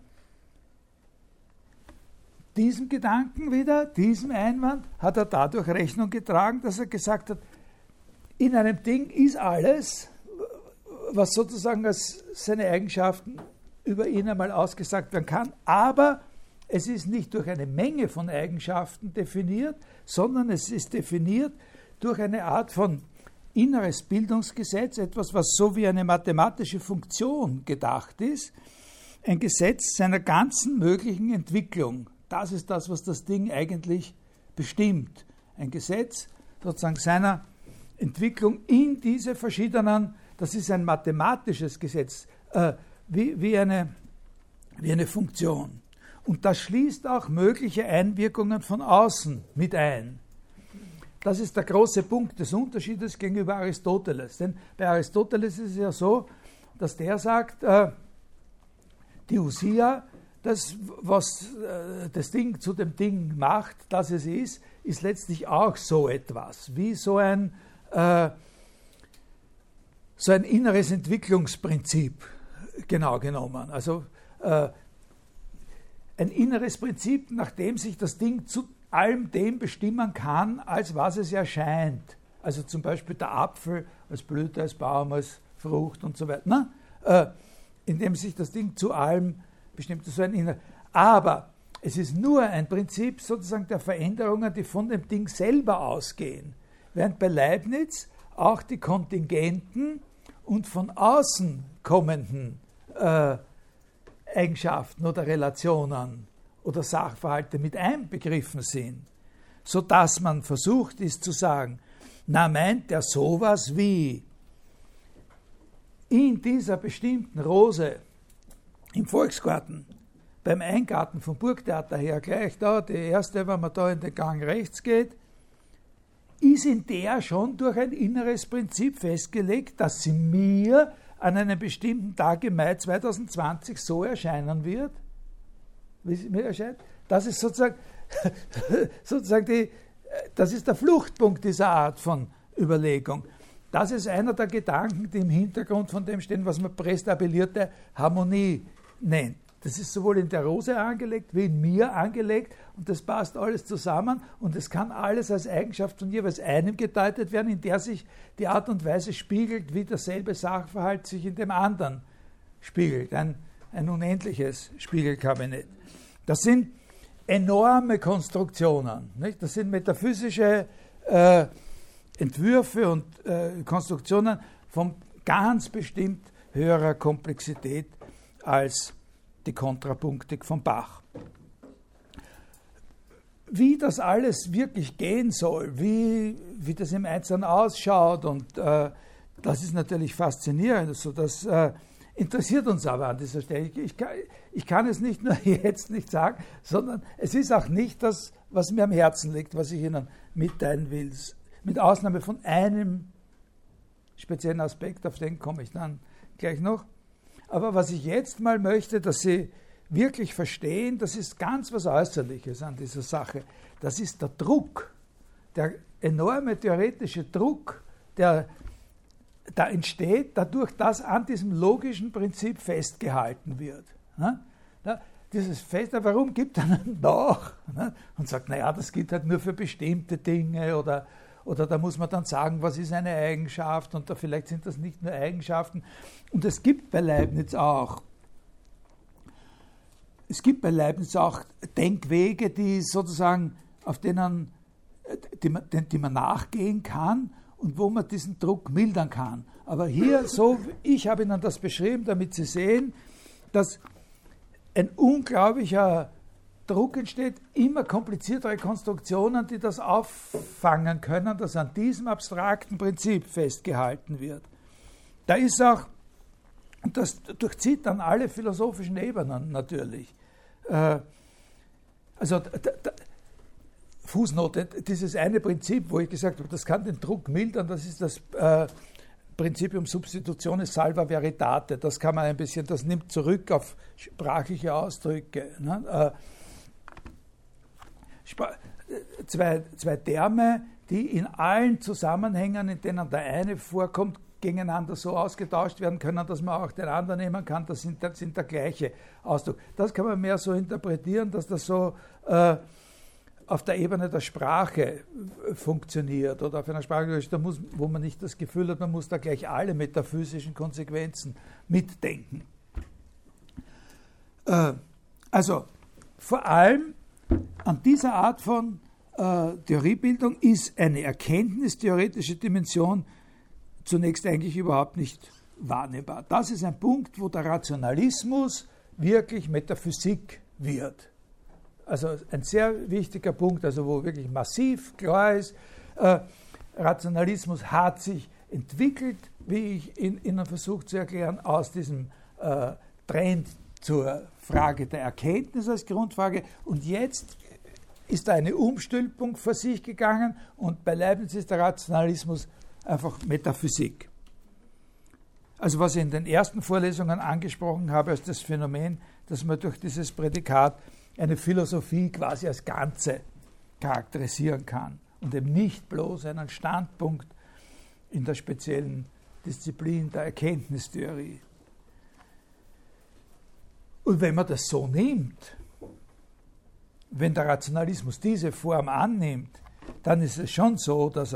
Diesem Gedanken wieder, diesem Einwand, hat er dadurch Rechnung getragen, dass er gesagt hat, in einem Ding ist alles, was sozusagen als seine Eigenschaften über ihn einmal ausgesagt werden kann, aber es ist nicht durch eine Menge von Eigenschaften definiert, sondern es ist definiert durch eine Art von inneres Bildungsgesetz, etwas, was so wie eine mathematische Funktion gedacht ist, ein Gesetz seiner ganzen möglichen Entwicklung. Das ist das, was das Ding eigentlich bestimmt. Ein Gesetz sozusagen seiner Entwicklung in diese verschiedenen, das ist ein mathematisches Gesetz, wie eine Funktion. Und das schließt auch mögliche Einwirkungen von außen mit ein. Das ist der große Punkt des Unterschiedes gegenüber Aristoteles. Denn bei Aristoteles ist es ja so, dass der sagt, die Ousia, das, was das Ding zu dem Ding macht, das es ist letztlich auch so etwas, wie so ein inneres Entwicklungsprinzip, genau genommen. Also ein inneres Prinzip, nach dem sich das Ding zu allem dem bestimmen kann, als was es erscheint. Also zum Beispiel der Apfel als Blüte, als Baum, als Frucht und so weiter. Indem sich das Ding zu allem bestimmt. So ein Inner. Aber es ist nur ein Prinzip sozusagen der Veränderungen, die von dem Ding selber ausgehen. Während bei Leibniz auch die kontingenten und von außen kommenden Eigenschaften oder Relationen oder Sachverhalte mit einbegriffen sind, sodass man versucht ist zu sagen, na meint er sowas wie in dieser bestimmten Rose im Volksgarten, beim Eingarten vom Burgtheater her, gleich da, die erste, wenn man da in den Gang rechts geht, ist in der schon durch ein inneres Prinzip festgelegt, dass sie mir an einem bestimmten Tag im Mai 2020 so erscheinen wird, wie es mir erscheint, das ist sozusagen das ist der Fluchtpunkt dieser Art von Überlegung. Das ist einer der Gedanken, die im Hintergrund von dem stehen, was man prästabilierte Harmonie nennt. Das ist sowohl in der Rose angelegt wie in mir angelegt und das passt alles zusammen und es kann alles als Eigenschaft von jeweils einem gedeutet werden, in der sich die Art und Weise spiegelt, wie derselbe Sachverhalt sich in dem anderen spiegelt. Ein unendliches Spiegelkabinett. Das sind enorme Konstruktionen. Nicht? Das sind metaphysische Entwürfe und Konstruktionen von ganz bestimmt höherer Komplexität als die Kontrapunktik von Bach. Wie das alles wirklich gehen soll, wie das im Einzelnen ausschaut, und das ist natürlich faszinierend. Also das interessiert uns aber an dieser Stelle. Ich kann es nicht nur jetzt nicht sagen, sondern es ist auch nicht das, was mir am Herzen liegt, was ich Ihnen mitteilen will. Mit Ausnahme von einem speziellen Aspekt, auf den komme ich dann gleich noch. Aber was ich jetzt mal möchte, dass Sie wirklich verstehen, das ist ganz was Äußerliches an dieser Sache. Das ist der Druck, der enorme theoretische Druck, der da entsteht, dadurch, dass an diesem logischen Prinzip festgehalten wird. Dieses Fest, warum gibt er dann nach? Und sagt, naja, das gilt halt nur für bestimmte Dinge oder da muss man dann sagen, was ist eine Eigenschaft und da vielleicht sind das nicht nur Eigenschaften. Und es gibt bei Leibniz auch Denkwege, die sozusagen, auf denen die man nachgehen kann und wo man diesen Druck mildern kann. Aber hier, ich habe Ihnen das beschrieben, damit Sie sehen, dass ein unglaublicher Druck entsteht, immer kompliziertere Konstruktionen, die das auffangen können, dass an diesem abstrakten Prinzip festgehalten wird. Da ist auch, und das durchzieht dann alle philosophischen Ebenen natürlich. Fußnote, dieses eine Prinzip, wo ich gesagt habe, das kann den Druck mildern, das ist das Principium Substitutionis Salva Veritate. Das kann man ein bisschen, das nimmt zurück auf sprachliche Ausdrücke. Ne? Zwei Terme, die in allen Zusammenhängen, in denen der eine vorkommt, gegeneinander so ausgetauscht werden können, dass man auch den anderen nehmen kann, das sind der gleiche Ausdruck. Das kann man mehr so interpretieren, dass das so auf der Ebene der Sprache funktioniert oder auf einer Sprache, wo man nicht das Gefühl hat, man muss da gleich alle metaphysischen Konsequenzen mitdenken. Also vor allem an dieser Art von Theoriebildung ist eine erkenntnistheoretische Dimension zunächst eigentlich überhaupt nicht wahrnehmbar. Das ist ein Punkt, wo der Rationalismus wirklich Metaphysik wird. Also ein sehr wichtiger Punkt, also wo wirklich massiv klar ist, Rationalismus hat sich entwickelt, wie ich Ihnen versucht zu erklären, aus diesem Trend zur Frage der Erkenntnis als Grundfrage, und jetzt ist da eine Umstülpung vor sich gegangen und bei Leibniz ist der Rationalismus einfach Metaphysik. Also was ich in den ersten Vorlesungen angesprochen habe, als das Phänomen, dass man durch dieses Prädikat eine Philosophie quasi als Ganze charakterisieren kann und eben nicht bloß einen Standpunkt in der speziellen Disziplin der Erkenntnistheorie. Und wenn man das so nimmt, wenn der Rationalismus diese Form annimmt, dann ist es schon so, dass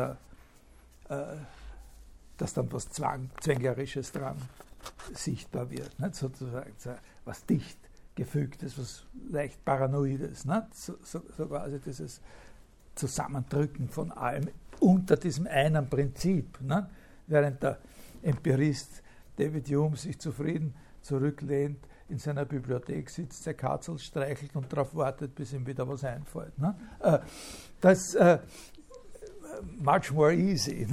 dann was Zwängerisches dran sichtbar wird, nicht? Sozusagen was dicht gefügtes, was leicht Paranoides, nicht? So quasi dieses Zusammendrücken von allem unter diesem einen Prinzip, nicht? Während der Empirist David Hume sich zufrieden zurücklehnt, in seiner Bibliothek sitzt, der Katzel streichelt und darauf wartet, bis ihm wieder was einfällt. Ne? Das much more easy.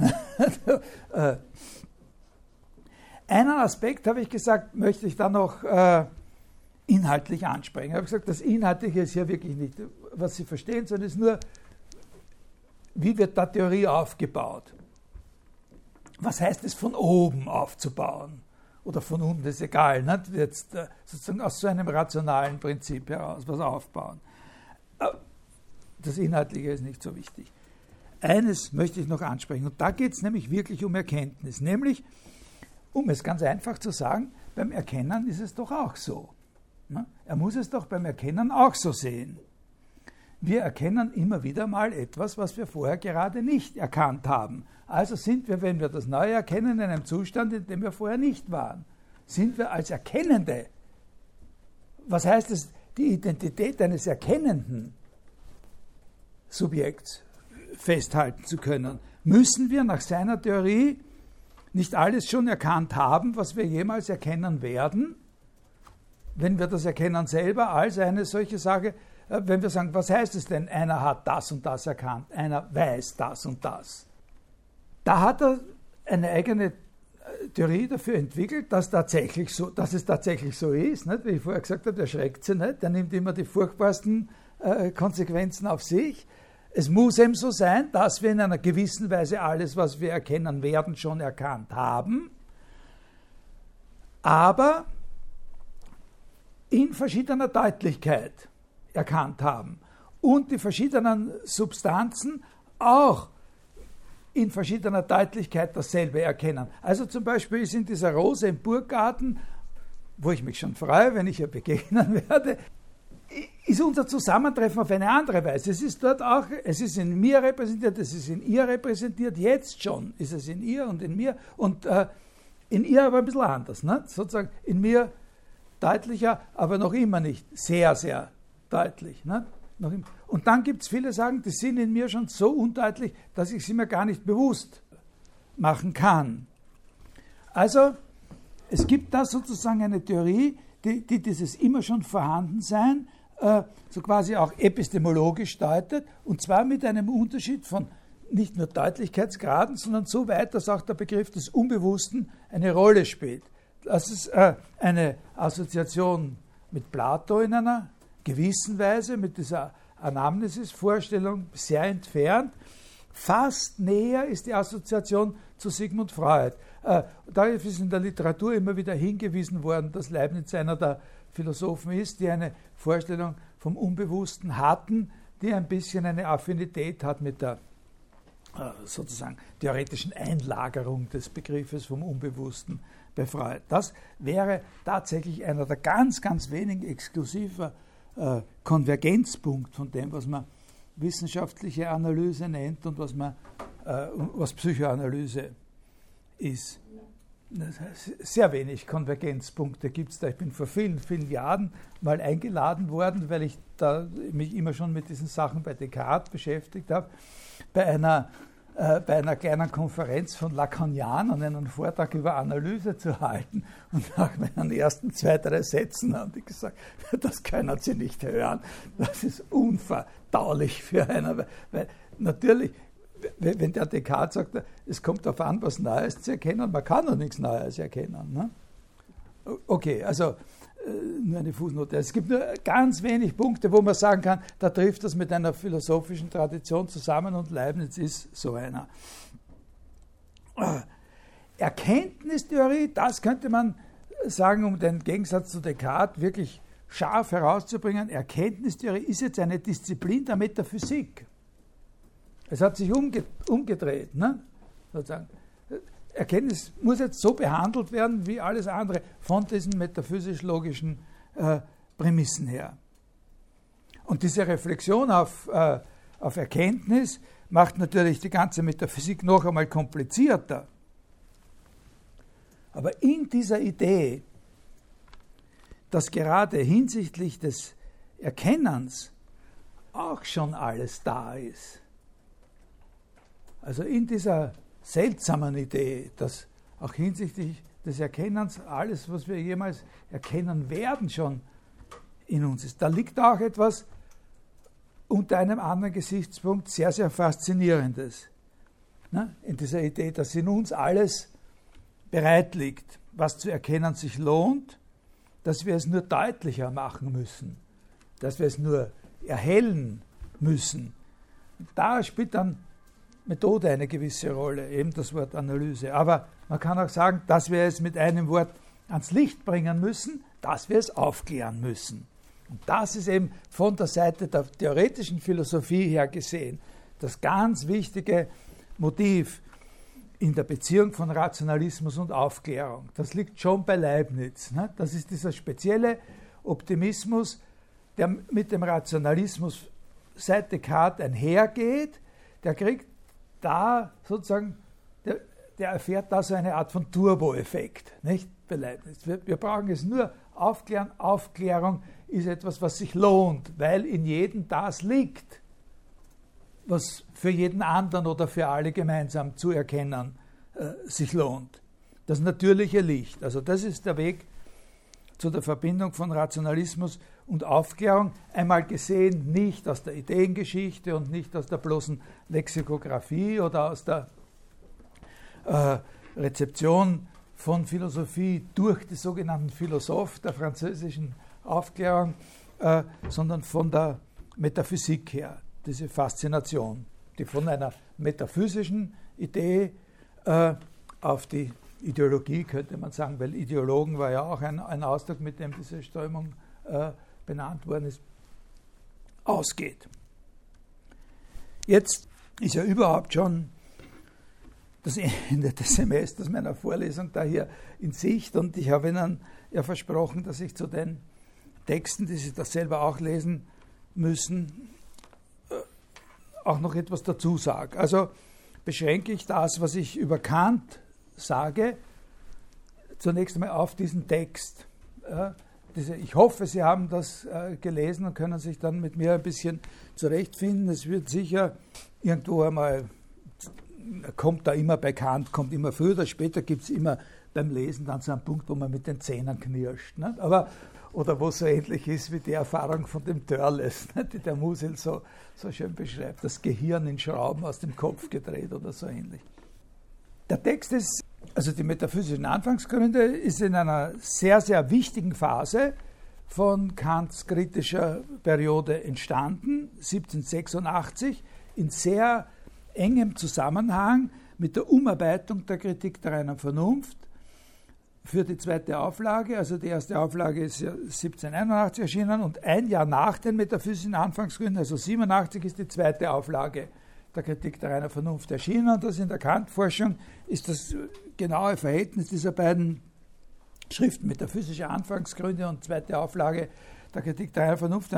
Einen Aspekt, habe ich gesagt, möchte ich dann noch inhaltlich ansprechen. Ich habe gesagt, das Inhaltliche ist hier wirklich nicht, was Sie verstehen, sondern ist nur, wie wird da Theorie aufgebaut? Was heißt es, von oben aufzubauen? Oder von unten, das ist egal, nicht? Jetzt sozusagen aus so einem rationalen Prinzip heraus was aufbauen. Das Inhaltliche ist nicht so wichtig. Eines möchte ich noch ansprechen, und da geht es nämlich wirklich um Erkenntnis, nämlich, um es ganz einfach zu sagen, beim Erkennen ist es doch auch so. Er muss es doch beim Erkennen auch so sehen. Wir erkennen immer wieder mal etwas, was wir vorher gerade nicht erkannt haben. Also sind wir, wenn wir das Neue erkennen, in einem Zustand, in dem wir vorher nicht waren. Sind wir als Erkennende, was heißt es, die Identität eines erkennenden Subjekts festhalten zu können, müssen wir nach seiner Theorie nicht alles schon erkannt haben, was wir jemals erkennen werden, wenn wir das Erkennen selber als eine solche Sache, wenn wir sagen, was heißt es denn, einer hat das und das erkannt, einer weiß das und das. Da hat er eine eigene Theorie dafür entwickelt, dass es tatsächlich so ist. Nicht? Wie ich vorher gesagt habe, der schreckt sich nicht, der nimmt immer die furchtbarsten Konsequenzen auf sich. Es muss eben so sein, dass wir in einer gewissen Weise alles, was wir erkennen werden, schon erkannt haben, aber in verschiedener Deutlichkeit erkannt haben und die verschiedenen Substanzen auch in verschiedener Deutlichkeit dasselbe erkennen. Also zum Beispiel ist in dieser Rose im Burggarten, wo ich mich schon freue, wenn ich ihr begegnen werde, ist unser Zusammentreffen auf eine andere Weise. Es ist dort auch, es ist in mir repräsentiert, es ist in ihr repräsentiert, jetzt schon ist es in ihr und in mir und in ihr aber ein bisschen anders. Ne? Sozusagen in mir deutlicher, aber noch immer nicht sehr, sehr deutlich. Ne? Und dann gibt es viele Sachen, die sind in mir schon so undeutlich, dass ich sie mir gar nicht bewusst machen kann. Also es gibt da sozusagen eine Theorie, die dieses immer schon Vorhandensein so quasi auch epistemologisch deutet, und zwar mit einem Unterschied von nicht nur Deutlichkeitsgraden, sondern so weit, dass auch der Begriff des Unbewussten eine Rolle spielt. Das ist eine Assoziation mit Plato in einer gewissen Weise, mit dieser Anamnesis-Vorstellung sehr entfernt. Fast näher ist die Assoziation zu Sigmund Freud. Da ist in der Literatur immer wieder hingewiesen worden, dass Leibniz einer der Philosophen ist, die eine Vorstellung vom Unbewussten hatten, die ein bisschen eine Affinität hat mit der sozusagen theoretischen Einlagerung des Begriffes vom Unbewussten bei Freud. Das wäre tatsächlich einer der ganz, ganz wenigen exklusiver Konvergenzpunkt von dem, was man wissenschaftliche Analyse nennt und was Psychoanalyse ist. Sehr wenig Konvergenzpunkte gibt es da. Ich bin vor vielen, vielen Jahren mal eingeladen worden, weil ich da mich immer schon mit diesen Sachen bei Descartes beschäftigt habe, bei einer kleinen Konferenz von Lacanianern einen Vortrag über Analyse zu halten. Und nach meinen ersten 2, 3 Sätzen haben die gesagt, das können Sie nicht hören. Das ist unverdaulich für einen. Weil natürlich, wenn der Descartes sagt, es kommt darauf an, was Neues zu erkennen, man kann doch nichts Neues erkennen. Ne? Okay, also nur eine Fußnote. Es gibt nur ganz wenig Punkte, wo man sagen kann, da trifft das mit einer philosophischen Tradition zusammen und Leibniz ist so einer. Erkenntnistheorie, das könnte man sagen, um den Gegensatz zu Descartes wirklich scharf herauszubringen. Erkenntnistheorie ist jetzt eine Disziplin der Metaphysik. Es hat sich umgedreht. Ne? Sozusagen. Erkenntnis muss jetzt so behandelt werden wie alles andere von diesen metaphysisch-logischen Prämissen her. Und diese Reflexion auf Erkenntnis macht natürlich die ganze Metaphysik noch einmal komplizierter. Aber in dieser Idee, dass gerade hinsichtlich des Erkennens auch schon alles da ist, also in dieser seltsamen Idee, dass auch hinsichtlich des Erkennens alles, was wir jemals erkennen werden, schon in uns ist. Da liegt auch etwas unter einem anderen Gesichtspunkt sehr, sehr Faszinierendes. Ne? In dieser Idee, dass in uns alles bereit liegt, was zu erkennen sich lohnt, dass wir es nur deutlicher machen müssen, dass wir es nur erhellen müssen. Und da spielt dann Methode eine gewisse Rolle, eben das Wort Analyse. Aber man kann auch sagen, dass wir es mit einem Wort ans Licht bringen müssen, dass wir es aufklären müssen. Und das ist eben von der Seite der theoretischen Philosophie her gesehen das ganz wichtige Motiv in der Beziehung von Rationalismus und Aufklärung. Das liegt schon bei Leibniz. Ne? Das ist dieser spezielle Optimismus, der mit dem Rationalismus seit Descartes einhergeht. Der kriegt da sozusagen, der erfährt da so eine Art von Turbo-Effekt, nicht bei Leibniz. Wir brauchen es nur aufklären. Aufklärung ist etwas, was sich lohnt, weil in jedem das liegt, was für jeden anderen oder für alle gemeinsam zu erkennen sich lohnt. Das natürliche Licht. Also das ist der Weg zu der Verbindung von Rationalismus und Aufklärung. Einmal gesehen nicht aus der Ideengeschichte und nicht aus der bloßen Lexikographie oder aus der Rezeption von Philosophie durch die sogenannten Philosophen der französischen Aufklärung, sondern von der Metaphysik her. Diese Faszination, die von einer metaphysischen Idee auf die Ideologie, könnte man sagen, weil Ideologen war ja auch ein Ausdruck, mit dem diese Strömung benannt worden ist, ausgeht. Jetzt ist ja überhaupt schon das Ende des Semesters meiner Vorlesung da hier in Sicht und ich habe Ihnen ja versprochen, dass ich zu den Texten, die Sie das selber auch lesen müssen, auch noch etwas dazu sage. Also beschränke ich das, was ich über Kant sage, zunächst einmal auf diesen Text. Ich hoffe, Sie haben das gelesen und können sich dann mit mir ein bisschen zurechtfinden. Es wird sicher irgendwo einmal, kommt da immer bei Kant, kommt immer früher oder später, gibt es immer beim Lesen dann so einen Punkt, wo man mit den Zähnen knirscht. Nicht? Oder wo es so ähnlich ist wie die Erfahrung von dem Törles, die der Musil so schön beschreibt, das Gehirn in Schrauben aus dem Kopf gedreht oder so ähnlich. Der Text ist, also die metaphysischen Anfangsgründe, ist in einer sehr, sehr wichtigen Phase von Kants kritischer Periode entstanden, 1786, in sehr engem Zusammenhang mit der Umarbeitung der Kritik der reinen Vernunft für die zweite Auflage. Also die erste Auflage ist ja 1781 erschienen und ein Jahr nach den metaphysischen Anfangsgründen, also 87, ist die zweite Auflage der Kritik der reinen Vernunft erschienen. Und das in der Kant-Forschung ist das genaue Verhältnis dieser beiden Schriften, metaphysische Anfangsgründe und zweite Auflage der Kritik der reinen Vernunft,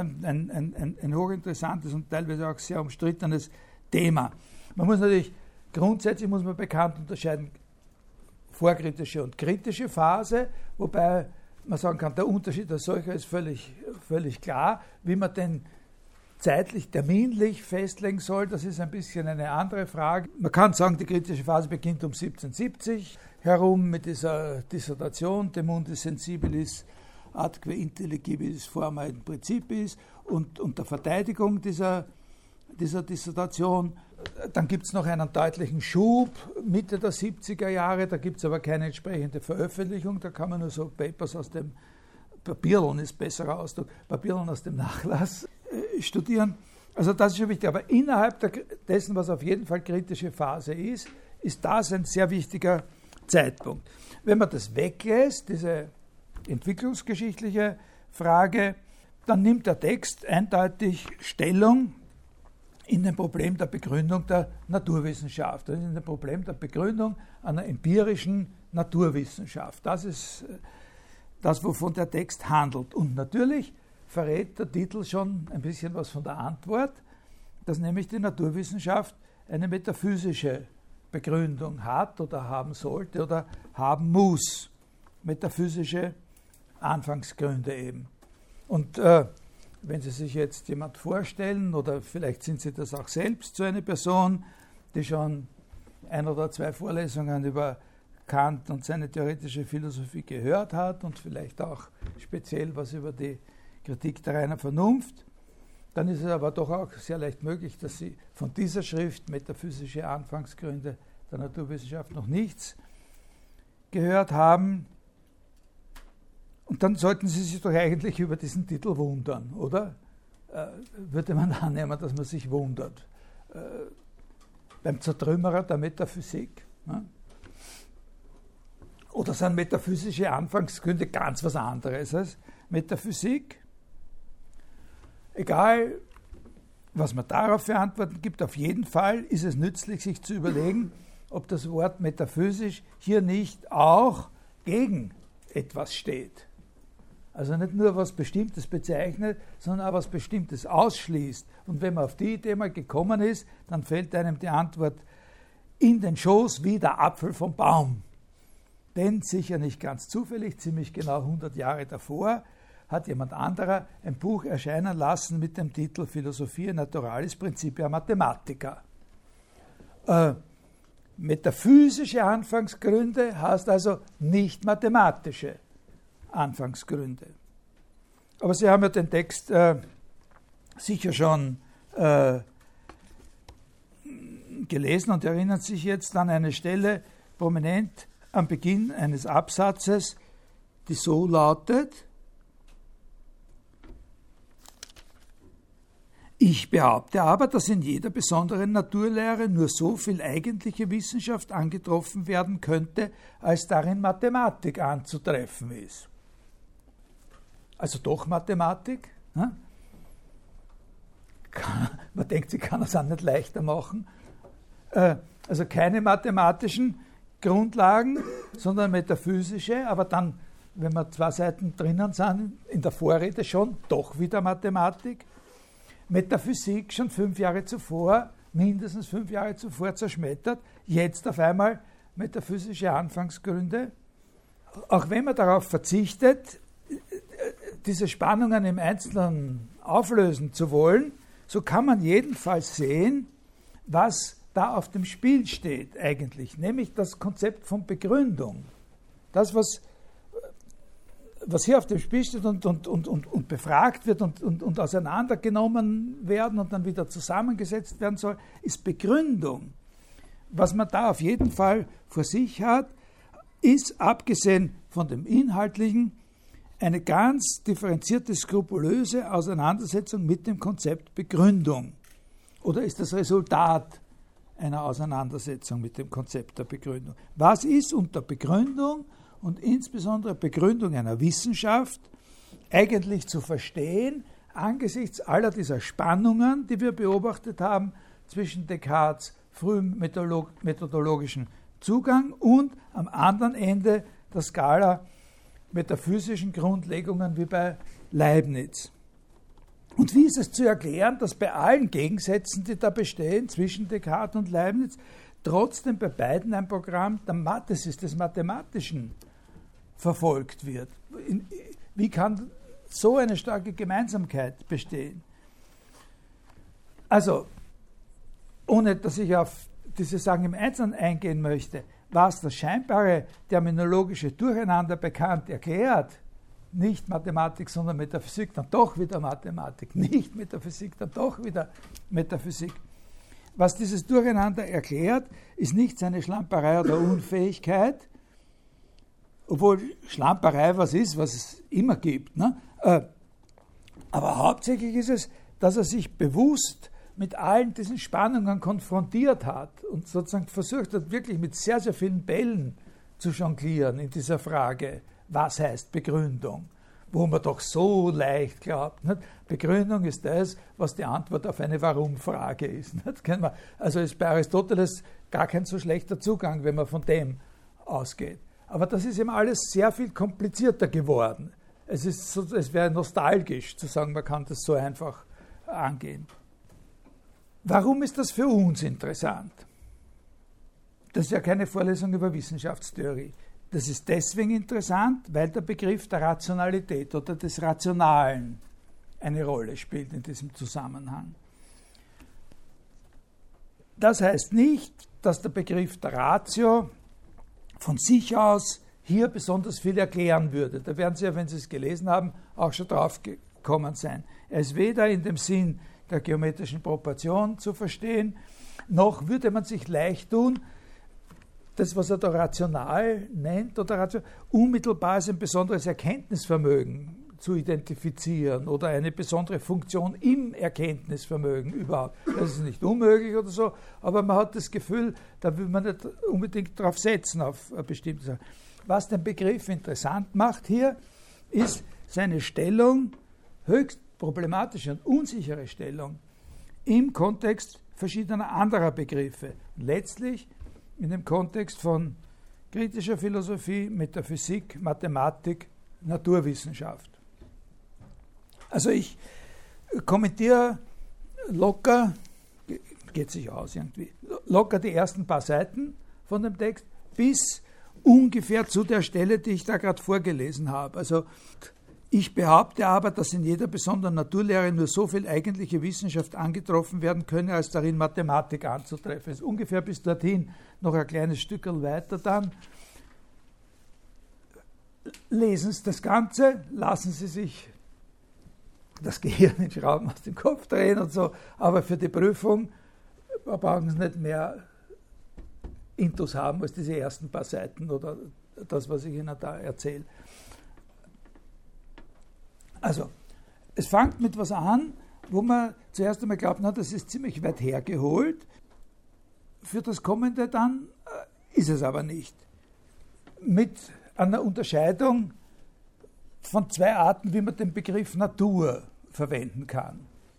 ein hochinteressantes und teilweise auch sehr umstrittenes Thema. Man muss natürlich, grundsätzlich muss man bekannt unterscheiden, vorkritische und kritische Phase, wobei man sagen kann, der Unterschied als solcher ist völlig klar. Wie man den zeitlich, terminlich festlegen soll, das ist ein bisschen eine andere Frage. Man kann sagen, die kritische Phase beginnt um 1770 herum mit dieser Dissertation De Mundi Sensibilis atque intelligibilis forma in principis und der Verteidigung dieser Dissertation. Dann gibt es noch einen deutlichen Schub Mitte der 70er Jahre, da gibt es aber keine entsprechende Veröffentlichung, da kann man nur so Papers aus dem Papierln, ist besserer Ausdruck, Papierln aus dem Nachlass studieren. Also das ist schon wichtig, aber innerhalb dessen, was auf jeden Fall kritische Phase ist das ein sehr wichtiger Zeitpunkt. Wenn man das weglässt, diese entwicklungsgeschichtliche Frage, dann nimmt der Text eindeutig Stellung in dem Problem der Begründung der Naturwissenschaft, also in dem Problem der Begründung einer empirischen Naturwissenschaft. Das ist das, wovon der Text handelt. Und natürlich verrät der Titel schon ein bisschen was von der Antwort, dass nämlich die Naturwissenschaft eine metaphysische Begründung hat oder haben sollte oder haben muss. Metaphysische Anfangsgründe eben. Und wenn Sie sich jetzt jemand vorstellen, oder vielleicht sind Sie das auch selbst, so eine Person, die schon 1 oder 2 Vorlesungen über Kant und seine theoretische Philosophie gehört hat und vielleicht auch speziell was über die Kritik der reinen Vernunft, dann ist es aber doch auch sehr leicht möglich, dass Sie von dieser Schrift Metaphysische Anfangsgründe der Naturwissenschaft noch nichts gehört haben. Und dann sollten Sie sich doch eigentlich über diesen Titel wundern, oder? Würde man annehmen, dass man sich wundert. Beim Zertrümmerer der Metaphysik. Ne? Oder sind metaphysische Anfangsgründe ganz was anderes als Metaphysik? egal was man darauf für Antworten gibt, auf jeden Fall ist es nützlich, sich zu überlegen, ob das Wort metaphysisch hier nicht auch gegen etwas steht. Also nicht nur was Bestimmtes bezeichnet, sondern auch was Bestimmtes ausschließt. Und wenn man auf die Idee mal gekommen ist, dann fällt einem die Antwort in den Schoß wie der Apfel vom Baum. Denn sicher nicht ganz zufällig, ziemlich genau 100 Jahre davor, hat jemand anderer ein Buch erscheinen lassen mit dem Titel Philosophiae Naturalis Principia Mathematica. Metaphysische Anfangsgründe heißt also nicht mathematische Anfangsgründe. Aber Sie haben ja den Text sicher schon gelesen und erinnern sich jetzt an eine Stelle prominent am Beginn eines Absatzes, die so lautet: Ich behaupte aber, dass in jeder besonderen Naturlehre nur so viel eigentliche Wissenschaft angetroffen werden könnte, als darin Mathematik anzutreffen ist. Also doch Mathematik. Ne? Man denkt, sie kann es auch nicht leichter machen. Also keine mathematischen Grundlagen, sondern metaphysische, aber dann, wenn wir 2 Seiten drinnen sind, in der Vorrede schon, doch wieder Mathematik. Metaphysik schon 5 Jahre zuvor, mindestens 5 Jahre zuvor zerschmettert, jetzt auf einmal metaphysische Anfangsgründe. Auch wenn man darauf verzichtet, diese Spannungen im Einzelnen auflösen zu wollen, so kann man jedenfalls sehen, was da auf dem Spiel steht eigentlich, nämlich das Konzept von Begründung. Das, was hier auf dem Spiel steht und befragt wird und auseinandergenommen werden und dann wieder zusammengesetzt werden soll, ist Begründung. Was man da auf jeden Fall vor sich hat, ist, abgesehen von dem Inhaltlichen, eine ganz differenzierte, skrupulöse Auseinandersetzung mit dem Konzept Begründung. Oder ist das Resultat einer Auseinandersetzung mit dem Konzept der Begründung? Was ist unter Begründung und insbesondere Begründung einer Wissenschaft eigentlich zu verstehen, angesichts aller dieser Spannungen, die wir beobachtet haben, zwischen Descartes' frühem methodologischen Zugang und am anderen Ende der Skala metaphysischen Grundlegungen wie bei Leibniz. Und wie ist es zu erklären, dass bei allen Gegensätzen, die da bestehen zwischen Descartes und Leibniz, trotzdem bei beiden ein Programm des Mathematischen verfolgt wird? Wie kann so eine starke Gemeinsamkeit bestehen? Also, ohne dass ich auf diese Sachen im Einzelnen eingehen möchte, was das scheinbare terminologische Durcheinander bekannt erklärt, nicht Mathematik, sondern Metaphysik, dann doch wieder Mathematik, nicht Metaphysik, dann doch wieder Metaphysik. Was dieses Durcheinander erklärt, ist nicht seine Schlamperei oder Unfähigkeit, obwohl Schlamperei was ist, was es immer gibt. Ne? Aber hauptsächlich ist es, dass er sich bewusst mit allen diesen Spannungen konfrontiert hat und sozusagen versucht hat, wirklich mit sehr, sehr vielen Bällen zu jonglieren in dieser Frage, was heißt Begründung, wo man doch so leicht glaubt. Nicht? Begründung ist das, was die Antwort auf eine Warum-Frage ist. Nicht? Also ist bei Aristoteles gar kein so schlechter Zugang, wenn man von dem ausgeht. Aber das ist eben alles sehr viel komplizierter geworden. Es wäre nostalgisch zu sagen, man kann das so einfach angehen. Warum ist das für uns interessant? Das ist ja keine Vorlesung über Wissenschaftstheorie. Das ist deswegen interessant, weil der Begriff der Rationalität oder des Rationalen eine Rolle spielt in diesem Zusammenhang. Das heißt nicht, dass der Begriff der Ratio von sich aus hier besonders viel erklären würde. Da werden Sie ja, wenn Sie es gelesen haben, auch schon drauf gekommen sein. Er ist weder in dem Sinn der geometrischen Proportion zu verstehen, noch würde man sich leicht tun, das, was er da rational nennt, oder unmittelbar als ein besonderes Erkenntnisvermögen zu identifizieren oder eine besondere Funktion im Erkenntnisvermögen überhaupt. Das ist nicht unmöglich oder so, aber man hat das Gefühl, da will man nicht unbedingt drauf setzen, auf eine bestimmte Sache. Was den Begriff interessant macht hier, ist seine Stellung höchst problematische und unsichere Stellung im Kontext verschiedener anderer Begriffe. Und letztlich in dem Kontext von kritischer Philosophie, Metaphysik, Mathematik, Naturwissenschaft. Also ich kommentiere locker, geht sich aus irgendwie, locker die ersten paar Seiten von dem Text bis ungefähr zu der Stelle, die ich da gerade vorgelesen habe. Also ich behaupte aber, dass in jeder besonderen Naturlehre nur so viel eigentliche Wissenschaft angetroffen werden könne, als darin Mathematik anzutreffen. Es ist ungefähr bis dorthin noch ein kleines Stückchen weiter dann. Lesen Sie das Ganze, lassen Sie sich das Gehirn in Schrauben aus dem Kopf drehen und so, aber für die Prüfung brauchen Sie nicht mehr Intus haben als diese ersten paar Seiten oder das, was ich Ihnen da erzähle. Also, es fängt mit was an, wo man zuerst einmal glaubt, na, das ist ziemlich weit hergeholt. Für das Kommende dann ist es aber nicht. Mit einer Unterscheidung von zwei Arten, wie man den Begriff Natur verwenden kann.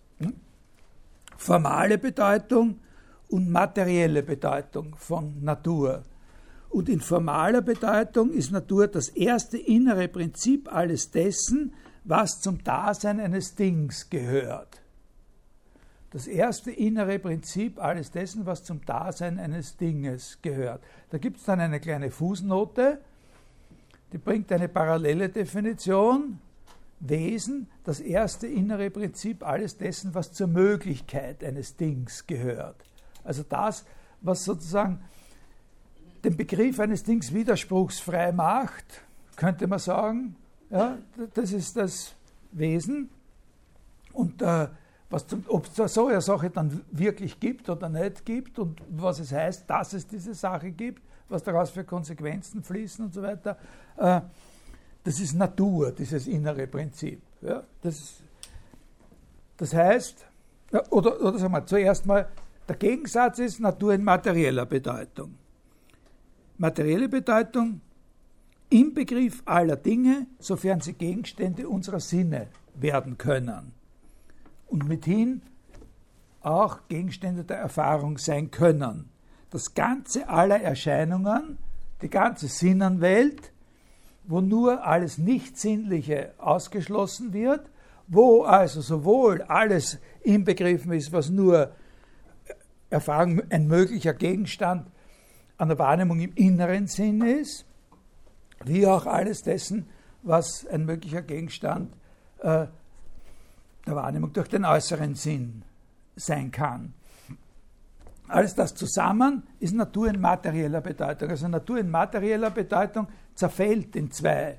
Formale Bedeutung und materielle Bedeutung von Natur. Und in formaler Bedeutung ist Natur das erste innere Prinzip alles dessen, was zum Dasein eines Dings gehört. Das erste innere Prinzip alles dessen, was zum Dasein eines Dinges gehört. Da gibt es dann eine kleine Fußnote, die bringt eine parallele Definition. Wesen, das erste innere Prinzip alles dessen, was zur Möglichkeit eines Dings gehört. Also das, was sozusagen den Begriff eines Dings widerspruchsfrei macht, könnte man sagen, ja, das ist das Wesen. Und ob es so eine Sache dann wirklich gibt oder nicht gibt und was es heißt, dass es diese Sache gibt, was daraus für Konsequenzen fließen und so weiter, das ist Natur, dieses innere Prinzip. Ja, das heißt, oder sagen wir zuerst mal, der Gegensatz ist Natur in materieller Bedeutung. Materielle Bedeutung im Begriff aller Dinge, sofern sie Gegenstände unserer Sinne werden können. Und mithin auch Gegenstände der Erfahrung sein können. Das Ganze aller Erscheinungen, die ganze Sinnenwelt, wo nur alles Nicht-Sinnliche ausgeschlossen wird, wo also sowohl alles inbegriffen ist, was nur Erfahrung, ein möglicher Gegenstand an der Wahrnehmung im inneren Sinn ist, wie auch alles dessen, was ein möglicher Gegenstand der Wahrnehmung durch den äußeren Sinn sein kann. Alles das zusammen ist Natur in materieller Bedeutung. Also Natur in materieller Bedeutung zerfällt in zwei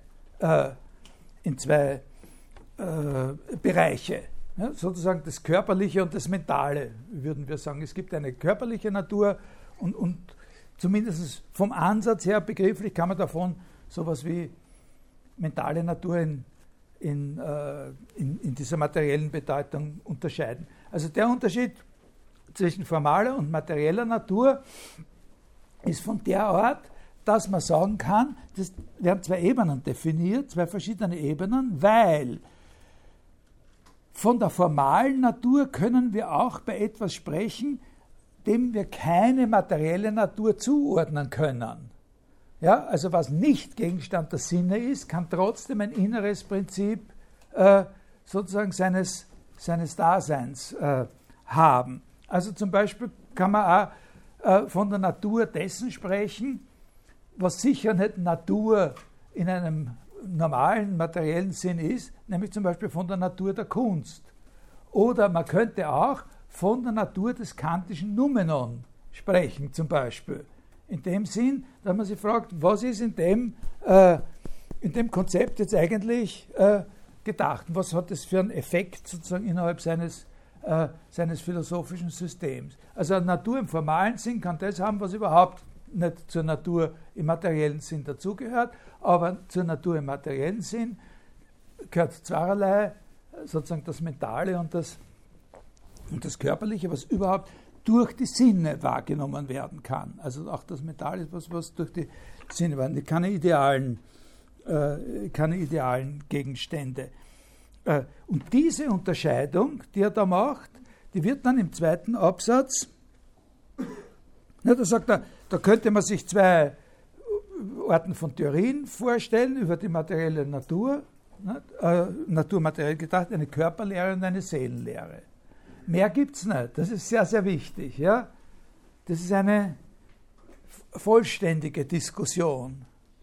Bereiche. Ja, sozusagen das Körperliche und das Mentale, würden wir sagen. Es gibt eine körperliche Natur und zumindest vom Ansatz her begrifflich kann man davon sowas wie mentale Natur in dieser materiellen Bedeutung unterscheiden. Also der Unterschied zwischen formaler und materieller Natur ist von der Art, dass man sagen kann, das werden zwei Ebenen definiert, zwei verschiedene Ebenen, weil von der formalen Natur können wir auch bei etwas sprechen, dem wir keine materielle Natur zuordnen können. Ja, also was nicht Gegenstand der Sinne ist, kann trotzdem ein inneres Prinzip sozusagen seines Daseins haben. Also zum Beispiel kann man auch von der Natur dessen sprechen, was sicher nicht Natur in einem normalen materiellen Sinn ist, nämlich zum Beispiel von der Natur der Kunst. Oder man könnte auch von der Natur des kantischen Noumenon sprechen, zum Beispiel. In dem Sinn, dass man sich fragt, was ist in dem Konzept jetzt eigentlich gedacht? Was hat das für einen Effekt sozusagen innerhalb seines philosophischen Systems? Also eine Natur im formalen Sinn kann das haben, was überhaupt nicht zur Natur im materiellen Sinn dazugehört, aber zur Natur im materiellen Sinn gehört zweierlei, sozusagen das Mentale und das Körperliche, was überhaupt durch die Sinne wahrgenommen werden kann. Also auch das Mentale ist was durch die Sinne wahrgenommen, keine idealen Gegenstände. Und diese Unterscheidung, die er da macht, die wird dann im zweiten Absatz, da sagt er, da könnte man sich zwei Arten von Theorien vorstellen über die materielle Natur, naturmateriell gedacht, eine Körperlehre und eine Seelenlehre. Mehr gibt es nicht, das ist sehr, sehr wichtig. Ja? Das ist eine vollständige Diskussion.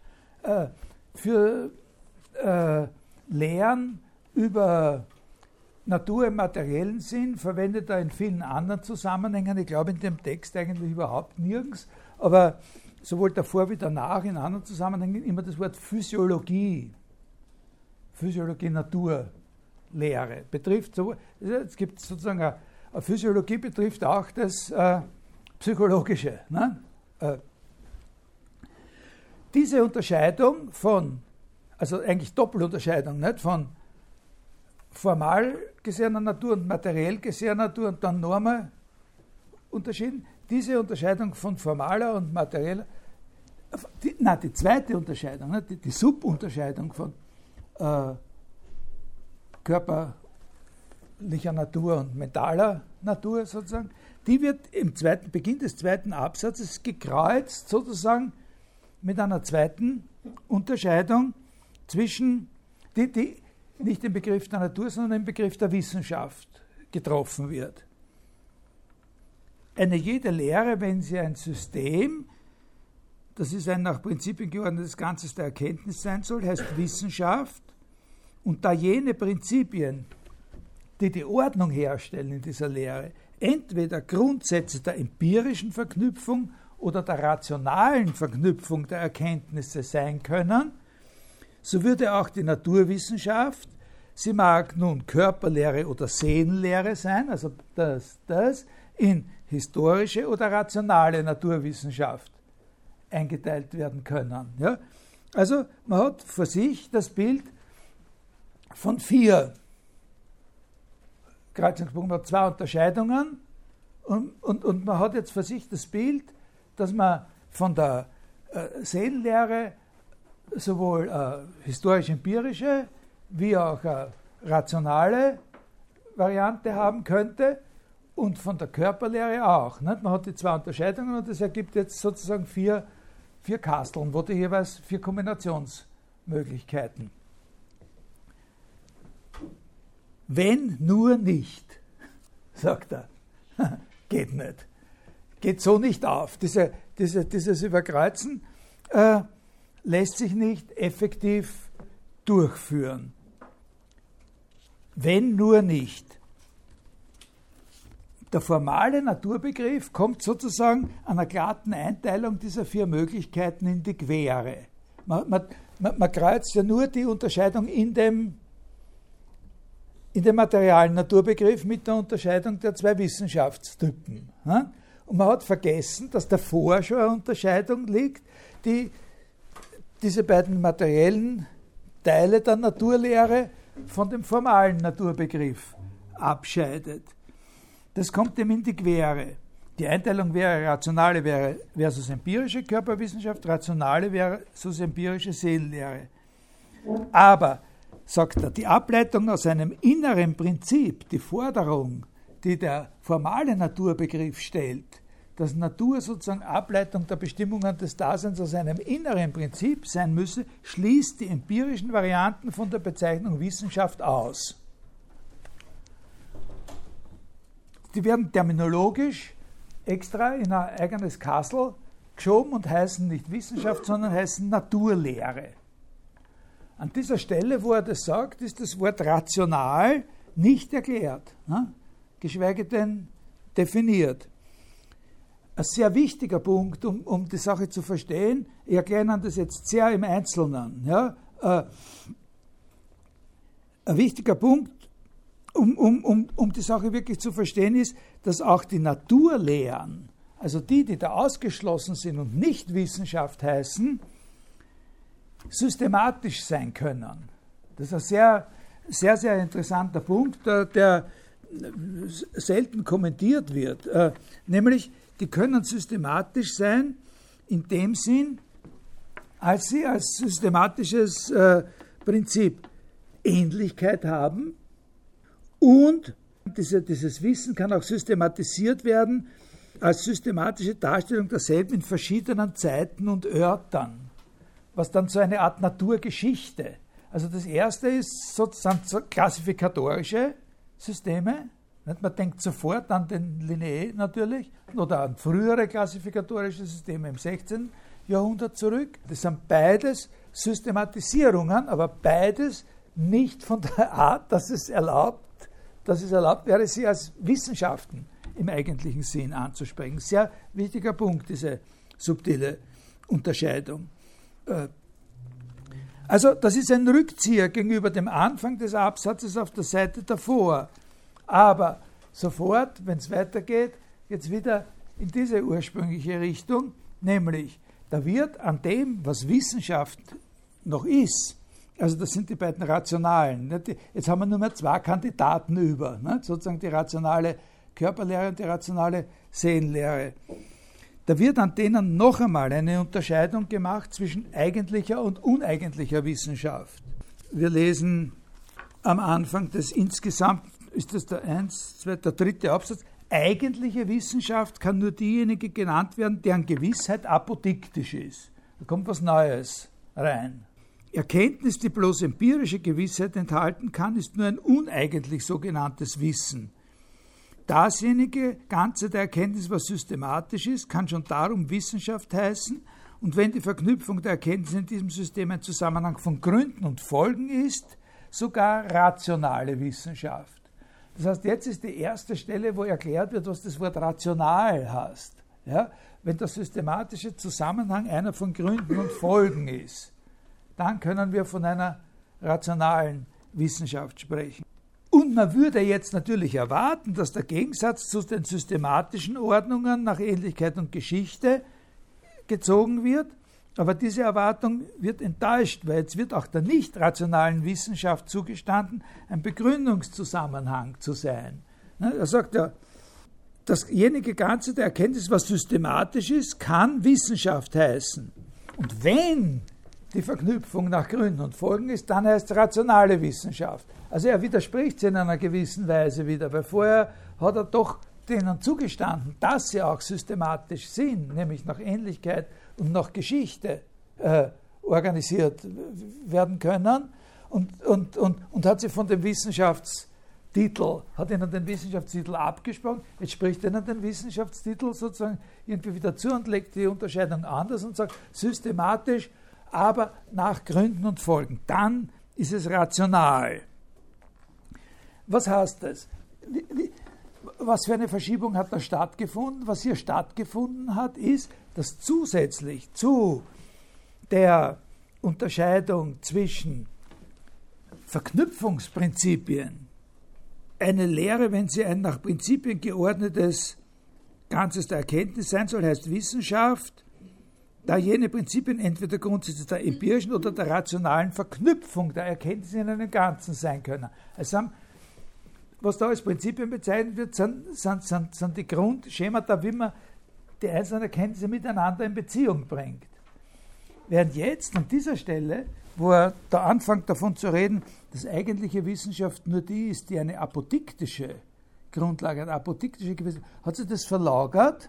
Für Lehren über Natur im materiellen Sinn verwendet er in vielen anderen Zusammenhängen, ich glaube in dem Text eigentlich überhaupt nirgends, aber sowohl davor wie danach in anderen Zusammenhängen immer das Wort Physiologie, Naturlehre betrifft. Es gibt sozusagen eine Physiologie betrifft auch das Psychologische. Ne? Diese Unterscheidung von, also eigentlich Doppelunterscheidung, nicht, von formal gesehener Natur und materiell gesehener Natur und dann nochmal unterschieden. Diese Unterscheidung von formaler und materieller, die zweite Unterscheidung, ne, die Subunterscheidung von körperlicher Natur und mentaler Natur sozusagen, die wird im Beginn des zweiten Absatzes gekreuzt sozusagen mit einer zweiten Unterscheidung zwischen, die nicht im Begriff der Natur, sondern im Begriff der Wissenschaft getroffen wird. Eine jede Lehre, wenn sie ein System, das ist ein nach Prinzipien geordnetes Ganzes der Erkenntnis sein soll, heißt Wissenschaft. Und da jene Prinzipien, die die Ordnung herstellen in dieser Lehre, entweder Grundsätze der empirischen Verknüpfung oder der rationalen Verknüpfung der Erkenntnisse sein können, so würde auch die Naturwissenschaft, sie mag nun Körperlehre oder Seelenlehre sein, also das in historische oder rationale Naturwissenschaft eingeteilt werden können. Ja? Also man hat vor sich das Bild von 4 Kreuzungspunkten, man hat 2 Unterscheidungen und man hat jetzt vor sich das Bild, dass man von der Seelenlehre sowohl historisch-empirische wie auch rationale Variante haben könnte und von der Körperlehre auch. Nicht? Man hat die 2 Unterscheidungen und das ergibt jetzt sozusagen 4 Kasteln, wo die jeweils 4 Kombinationsmöglichkeiten. Wenn nur nicht, sagt er, geht nicht. Geht so nicht auf. Dieses Überkreuzen lässt sich nicht effektiv durchführen. Wenn nur nicht. Der formale Naturbegriff kommt sozusagen einer glatten Einteilung dieser 4 Möglichkeiten in die Quere. Man kreuzt ja nur die Unterscheidung in dem materialen Naturbegriff mit der Unterscheidung der 2 Wissenschaftstypen. Und man hat vergessen, dass davor schon eine Unterscheidung liegt, die diese beiden materiellen Teile der Naturlehre von dem formalen Naturbegriff abscheidet. Das kommt dem in die Quere. Die Einteilung wäre rationale versus empirische Körperwissenschaft, rationale versus empirische Seelenlehre. Aber, sagt er, die Ableitung aus einem inneren Prinzip, die Forderung, die der formale Naturbegriff stellt, dass Natur sozusagen Ableitung der Bestimmungen des Daseins aus einem inneren Prinzip sein müsse, schließt die empirischen Varianten von der Bezeichnung Wissenschaft aus. Die werden terminologisch extra in ein eigenes Kassel geschoben und heißen nicht Wissenschaft, sondern heißen Naturlehre. An dieser Stelle, wo er das sagt, ist das Wort rational nicht erklärt, geschweige denn definiert. Ein sehr wichtiger Punkt, um die Sache zu verstehen, ich erkläre Ihnen das jetzt sehr im Einzelnen. Ja? Ein wichtiger Punkt, um die Sache wirklich zu verstehen, ist, dass auch die Naturlehren, also die da ausgeschlossen sind und nicht Wissenschaft heißen, systematisch sein können. Das ist ein sehr, sehr, sehr interessanter Punkt, der selten kommentiert wird. Nämlich, die können systematisch sein in dem Sinn, als sie als systematisches Prinzip Ähnlichkeit haben und dieses Wissen kann auch systematisiert werden als systematische Darstellung derselben in verschiedenen Zeiten und Örtern, was dann so eine Art Naturgeschichte. Also das erste ist sozusagen klassifikatorische Systeme. Man denkt sofort an den Linné natürlich oder an frühere klassifikatorische Systeme im 16. Jahrhundert zurück. Das sind beides Systematisierungen, aber beides nicht von der Art, dass es erlaubt wäre, sie als Wissenschaften im eigentlichen Sinn anzusprechen. Sehr wichtiger Punkt, diese subtile Unterscheidung. Also das ist ein Rückzieher gegenüber dem Anfang des Absatzes auf der Seite davor. Aber sofort, wenn es weitergeht, geht es wieder in diese ursprüngliche Richtung, nämlich da wird an dem, was Wissenschaft noch ist, also das sind die beiden Rationalen. Jetzt haben wir nur mehr 2 Kandidaten über, sozusagen die rationale Körperlehre und die rationale Seelenlehre. Da wird an denen noch einmal eine Unterscheidung gemacht zwischen eigentlicher und uneigentlicher Wissenschaft. Wir lesen am Anfang des insgesamt, ist das der 3. Absatz, eigentliche Wissenschaft kann nur diejenige genannt werden, deren Gewissheit apodiktisch ist. Da kommt was Neues rein. Erkenntnis, die bloß empirische Gewissheit enthalten kann, ist nur ein uneigentlich sogenanntes Wissen. Dasjenige Ganze der Erkenntnis, was systematisch ist, kann schon darum Wissenschaft heißen, und wenn die Verknüpfung der Erkenntnis in diesem System ein Zusammenhang von Gründen und Folgen ist, sogar rationale Wissenschaft. Das heißt, jetzt ist die erste Stelle, wo erklärt wird, was das Wort rational heißt. Ja? Wenn der systematische Zusammenhang einer von Gründen und Folgen ist, dann können wir von einer rationalen Wissenschaft sprechen. Und man würde jetzt natürlich erwarten, dass der Gegensatz zu den systematischen Ordnungen nach Ähnlichkeit und Geschichte gezogen wird, aber diese Erwartung wird enttäuscht, weil jetzt wird auch der nicht rationalen Wissenschaft zugestanden, ein Begründungszusammenhang zu sein. Er sagt ja, dasjenige Ganze der Erkenntnis, was systematisch ist, kann Wissenschaft heißen. Und wenn die Verknüpfung nach Gründen und Folgen ist, dann heißt es rationale Wissenschaft. Also er widerspricht sie in einer gewissen Weise wieder, weil vorher hat er doch denen zugestanden, dass sie auch systematisch sind, nämlich nach Ähnlichkeit und nach Geschichte organisiert werden können und hat sie von dem Wissenschaftstitel, hat ihnen den Wissenschaftstitel abgesprochen, jetzt spricht ihnen den Wissenschaftstitel sozusagen irgendwie wieder zu und legt die Unterscheidung anders und sagt systematisch, aber nach Gründen und Folgen. Dann ist es rational. Was heißt das? Was für eine Verschiebung hat da stattgefunden? Was hier stattgefunden hat, ist, dass zusätzlich zu der Unterscheidung zwischen Verknüpfungsprinzipien eine Lehre, wenn sie ein nach Prinzipien geordnetes Ganzes der Erkenntnis sein soll, heißt Wissenschaft, da jene Prinzipien entweder Grundsätze der empirischen oder der rationalen Verknüpfung der Erkenntnis in einem Ganzen sein können. Also was da als Prinzipien bezeichnet wird, sind die Grundschemata, wie man die einzelnen Erkenntnisse miteinander in Beziehung bringt. Während jetzt an dieser Stelle, wo er da anfängt davon zu reden, dass eigentliche Wissenschaft nur die ist, die eine apodiktische Grundlage hat, apodiktische Gewissheit, hat sie das verlagert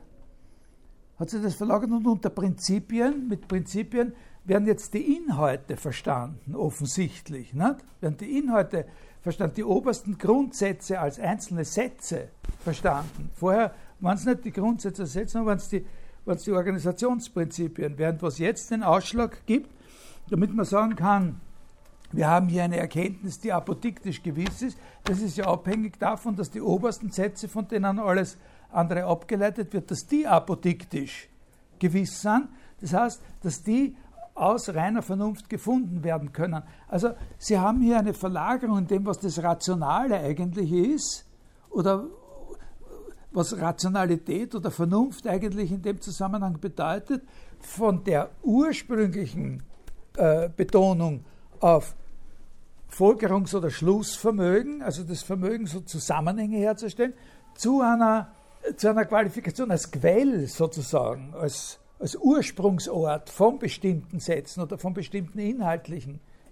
und unter Prinzipien, mit Prinzipien werden jetzt die Inhalte verstanden, offensichtlich. Nicht? Werden die Inhalte verstanden, die obersten Grundsätze als einzelne Sätze verstanden. Vorher waren es nicht die Grundsätze als Sätze, sondern waren es die Organisationsprinzipien. Während was jetzt den Ausschlag gibt, damit man sagen kann, wir haben hier eine Erkenntnis, die apodiktisch gewiss ist, das ist ja abhängig davon, dass die obersten Sätze, von denen alles andere abgeleitet wird, dass die apodiktisch gewiss sind. Das heißt, dass die aus reiner Vernunft gefunden werden können. Also Sie haben hier eine Verlagerung in dem, was das Rationale eigentlich ist, oder was Rationalität oder Vernunft eigentlich in dem Zusammenhang bedeutet, von der ursprünglichen Betonung auf Folgerungs- oder Schlussvermögen, also das Vermögen, so Zusammenhänge herzustellen, zu einer Qualifikation als Quell sozusagen, als Ursprungsort von bestimmten Sätzen oder von bestimmten inhaltlichen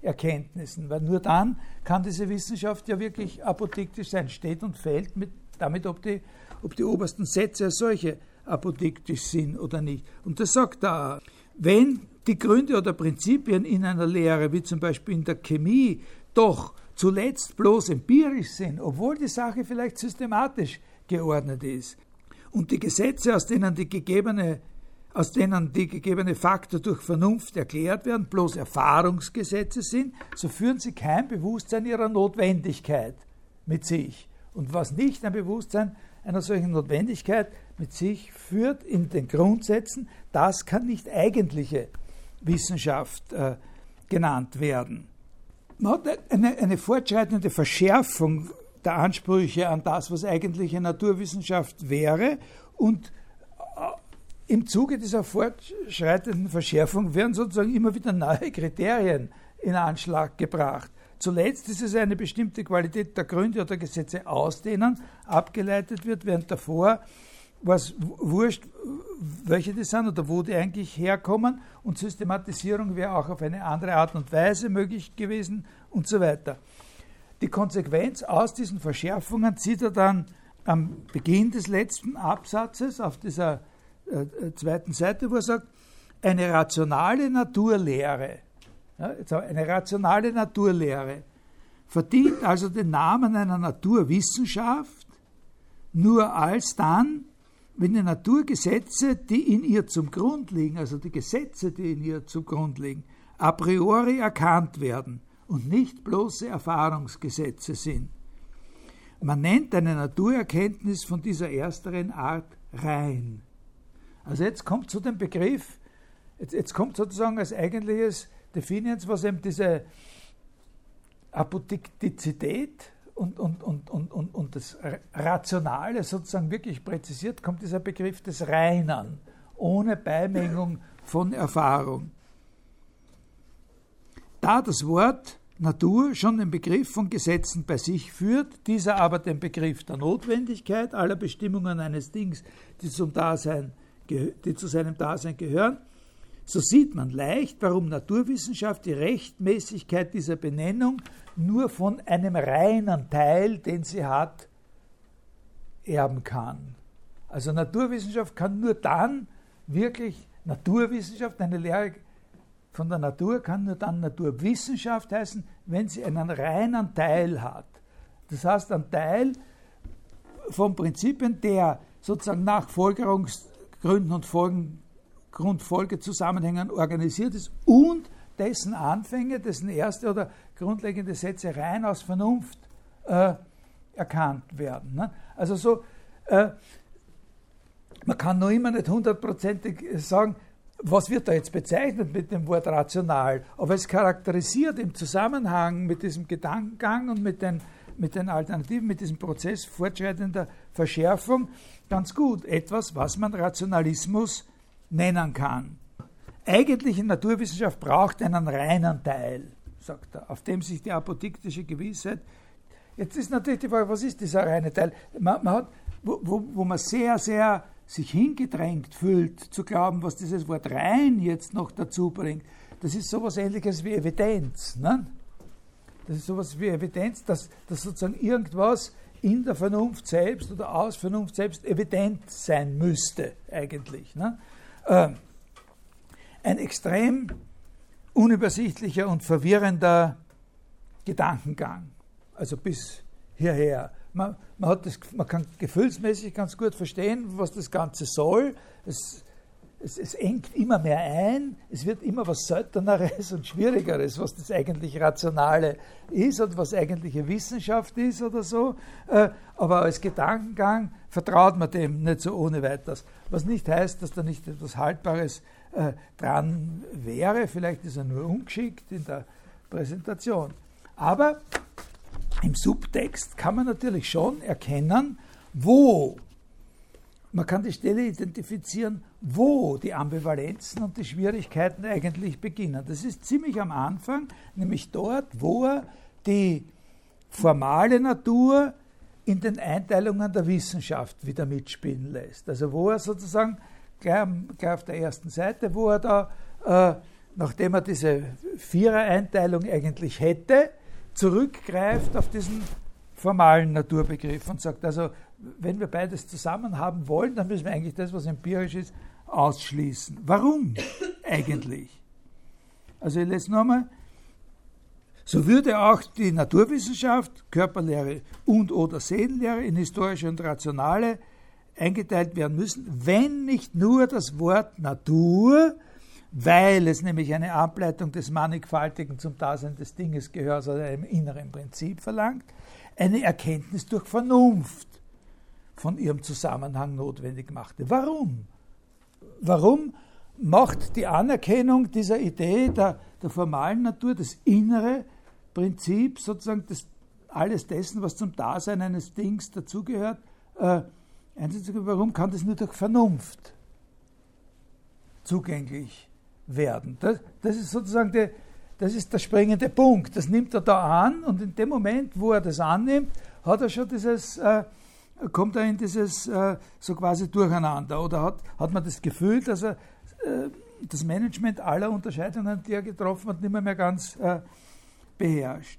Erkenntnissen, weil nur dann kann diese Wissenschaft ja wirklich apodiktisch sein, steht und fällt damit, ob die obersten Sätze als solche apodiktisch sind oder nicht. Und das sagt er, wenn die Gründe oder Prinzipien in einer Lehre, wie zum Beispiel in der Chemie, doch zuletzt bloß empirisch sind, obwohl die Sache vielleicht systematisch geordnet ist, und die Gesetze, aus denen die gegebene Fakten durch Vernunft erklärt werden, bloß Erfahrungsgesetze sind, so führen sie kein Bewusstsein ihrer Notwendigkeit mit sich. Und was nicht ein Bewusstsein einer solchen Notwendigkeit mit sich führt in den Grundsätzen, das kann nicht eigentliche Wissenschaft genannt werden. Man hat eine fortschreitende Verschärfung der Ansprüche an das, was eigentliche Naturwissenschaft wäre, und im Zuge dieser fortschreitenden Verschärfung werden sozusagen immer wieder neue Kriterien in Anschlag gebracht. Zuletzt ist es eine bestimmte Qualität der Gründe oder Gesetze aus denen abgeleitet wird, während davor war es wurscht, welche die sind oder wo die eigentlich herkommen, und Systematisierung wäre auch auf eine andere Art und Weise möglich gewesen und so weiter. Die Konsequenz aus diesen Verschärfungen zieht er dann am Beginn des letzten Absatzes auf dieser zweiten Seite, wo er sagt, eine rationale Naturlehre, verdient also den Namen einer Naturwissenschaft nur alsdann, wenn die Naturgesetze, die in ihr zum Grund liegen, also die Gesetze, die in ihr zum Grund liegen, a priori erkannt werden und nicht bloße Erfahrungsgesetze sind. Man nennt eine Naturerkenntnis von dieser ersteren Art rein. Also jetzt kommt zu dem Begriff, jetzt kommt sozusagen als eigentliches Definiens, was eben diese Apodiktizität und das Rationale sozusagen wirklich präzisiert, kommt dieser Begriff des Reinen, ohne Beimengung von Erfahrung. Da das Wort Natur schon den Begriff von Gesetzen bei sich führt, dieser aber den Begriff der Notwendigkeit aller Bestimmungen eines Dings, die zu seinem Dasein gehören, so sieht man leicht, warum Naturwissenschaft die Rechtmäßigkeit dieser Benennung nur von einem reinen Teil, den sie hat, erben kann. Also Naturwissenschaft kann nur dann wirklich Naturwissenschaft, eine Lehre von der Natur kann nur dann Naturwissenschaft heißen, wenn sie einen reinen Teil hat. Das heißt, ein Teil von Prinzipien, der sozusagen nach Folgerungsgründen und Grundfolgezusammenhängen organisiert ist und dessen Anfänge, dessen erste oder grundlegende Sätze rein aus Vernunft erkannt werden. Ne? Also so, man kann noch immer nicht hundertprozentig sagen, was wird da jetzt bezeichnet mit dem Wort rational, aber es charakterisiert im Zusammenhang mit diesem Gedankengang und mit den Alternativen, mit diesem Prozess fortschreitender Verschärfung ganz gut etwas, was man Rationalismus nennen kann. Eigentliche Naturwissenschaft braucht einen reinen Teil, sagt er, auf dem sich die apodiktische Gewissheit. Jetzt ist natürlich die Frage, was ist dieser reine Teil? Man hat, wo man sehr, sehr sich hingedrängt fühlt, zu glauben, was dieses Wort rein jetzt noch dazu bringt, das ist sowas Ähnliches wie Evidenz. Ne? Das ist sowas wie Evidenz, dass sozusagen irgendwas in der Vernunft selbst oder aus Vernunft selbst evident sein müsste, eigentlich. Ne? Ein extrem unübersichtlicher und verwirrender Gedankengang, also bis hierher. Man kann gefühlsmäßig ganz gut verstehen, was das Ganze soll. Es engt immer mehr ein, es wird immer was Selteneres und Schwierigeres, was das eigentlich Rationale ist und was eigentliche Wissenschaft ist oder so. Aber als Gedankengang vertraut man dem nicht so ohne weiteres. Was nicht heißt, dass da nicht etwas Haltbares dran wäre. Vielleicht ist er nur ungeschickt in der Präsentation. Aber im Subtext kann man natürlich schon erkennen, wo, man kann die Stelle identifizieren, wo die Ambivalenzen und die Schwierigkeiten eigentlich beginnen. Das ist ziemlich am Anfang, nämlich dort, wo er die formale Natur in den Einteilungen der Wissenschaft wieder mitspielen lässt. Also wo er sozusagen, gleich auf der ersten Seite, wo er da nachdem er diese Vierer-Einteilung eigentlich hätte, zurückgreift auf diesen formalen Naturbegriff und sagt, also wenn wir beides zusammen haben wollen, dann müssen wir eigentlich das, was empirisch ist, ausschließen. Warum eigentlich? Also ich lese nochmal. So würde auch die Naturwissenschaft, Körperlehre und oder Seelenlehre in historische und rationale eingeteilt werden müssen, wenn nicht nur das Wort Natur, weil es nämlich eine Ableitung des Mannigfaltigen zum Dasein des Dinges gehört, also einem inneren Prinzip verlangt, eine Erkenntnis durch Vernunft von ihrem Zusammenhang notwendig machte. Warum? Warum macht die Anerkennung dieser Idee der formalen Natur, das innere Prinzip, sozusagen alles dessen, was zum Dasein eines Dings dazugehört, warum kann das nur durch Vernunft zugänglich werden? Das ist sozusagen das ist der springende Punkt. Das nimmt er da an und in dem Moment, wo er das annimmt, hat er schon kommt er in dieses so quasi Durcheinander oder hat man das Gefühl, dass er das Management aller Unterscheidungen, die er getroffen hat, nicht mehr ganz beherrscht.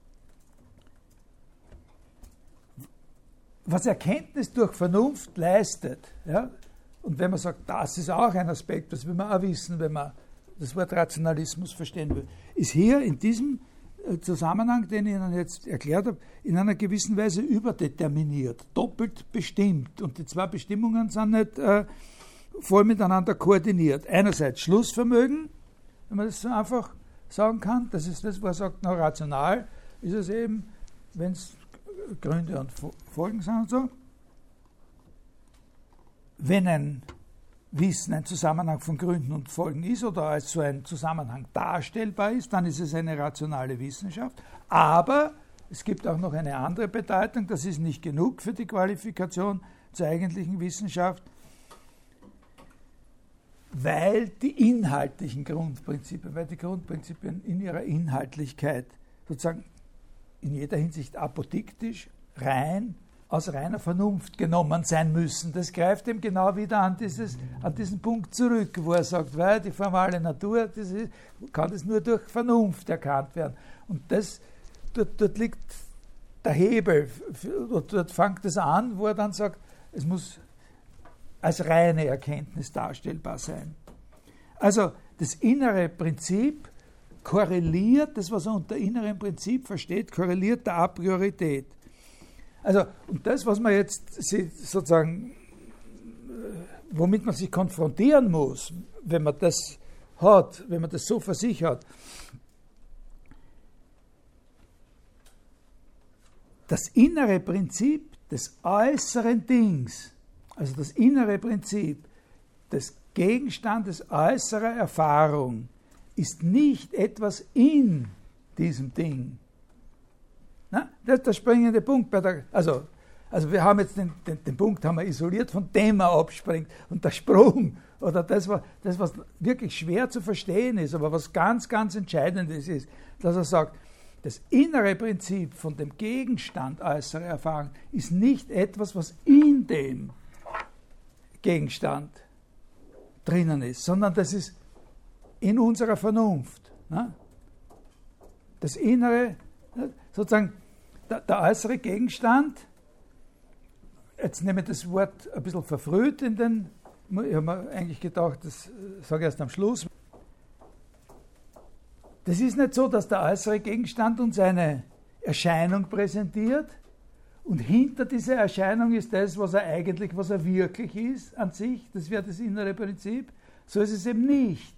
Was Erkenntnis durch Vernunft leistet, ja, und wenn man sagt, das ist auch ein Aspekt, das will man auch wissen, wenn man das Wort Rationalismus verstehen will, ist hier in diesem Zusammenhang, den ich Ihnen jetzt erklärt habe, in einer gewissen Weise überdeterminiert, doppelt bestimmt. Und die zwei Bestimmungen sind nicht voll miteinander koordiniert. Einerseits Schlussvermögen, wenn man das so einfach sagen kann, das ist das, wo er sagt, na, rational ist es eben, wenn es Gründe und Folgen sind und so. Wenn ein Wissen ein Zusammenhang von Gründen und Folgen ist oder als so ein Zusammenhang darstellbar ist, dann ist es eine rationale Wissenschaft. Aber es gibt auch noch eine andere Bedeutung, das ist nicht genug für die Qualifikation zur eigentlichen Wissenschaft, weil die inhaltlichen Grundprinzipien, weil die Grundprinzipien in ihrer Inhaltlichkeit sozusagen in jeder Hinsicht apodiktisch, rein, aus reiner Vernunft genommen sein müssen. Das greift ihm genau wieder an diesen Punkt zurück, wo er sagt, weil die formale Natur, kann das nur durch Vernunft erkannt werden. Und dort liegt der Hebel, dort fängt es an, wo er dann sagt, es muss als reine Erkenntnis darstellbar sein. Also das innere Prinzip korreliert, das, was er unter innerem Prinzip versteht, korreliert der Apriorität. Also, und das, was man jetzt sozusagen, womit man sich konfrontieren muss, wenn man das hat, wenn man das so für sich hat, das innere Prinzip des äußeren Dings, also das innere Prinzip des Gegenstandes äußerer Erfahrung, ist nicht etwas in diesem Ding. Na, das ist der springende Punkt. Also wir haben jetzt den Punkt haben wir isoliert, von dem er abspringt. Und der Sprung oder das, was wirklich schwer zu verstehen ist, aber was ganz, ganz Entscheidendes ist, dass er sagt, das innere Prinzip von dem Gegenstand äußere Erfahrung ist nicht etwas, was in dem Gegenstand drinnen ist, sondern das ist in unserer Vernunft. Ne? Das innere, sozusagen der äußere Gegenstand, jetzt nehme ich das Wort ein bisschen verfrüht ich habe mir eigentlich gedacht, das sage ich erst am Schluss. Das ist nicht so, dass der äußere Gegenstand uns eine Erscheinung präsentiert und hinter dieser Erscheinung ist das, was er wirklich ist an sich, das wäre das innere Prinzip. So ist es eben nicht.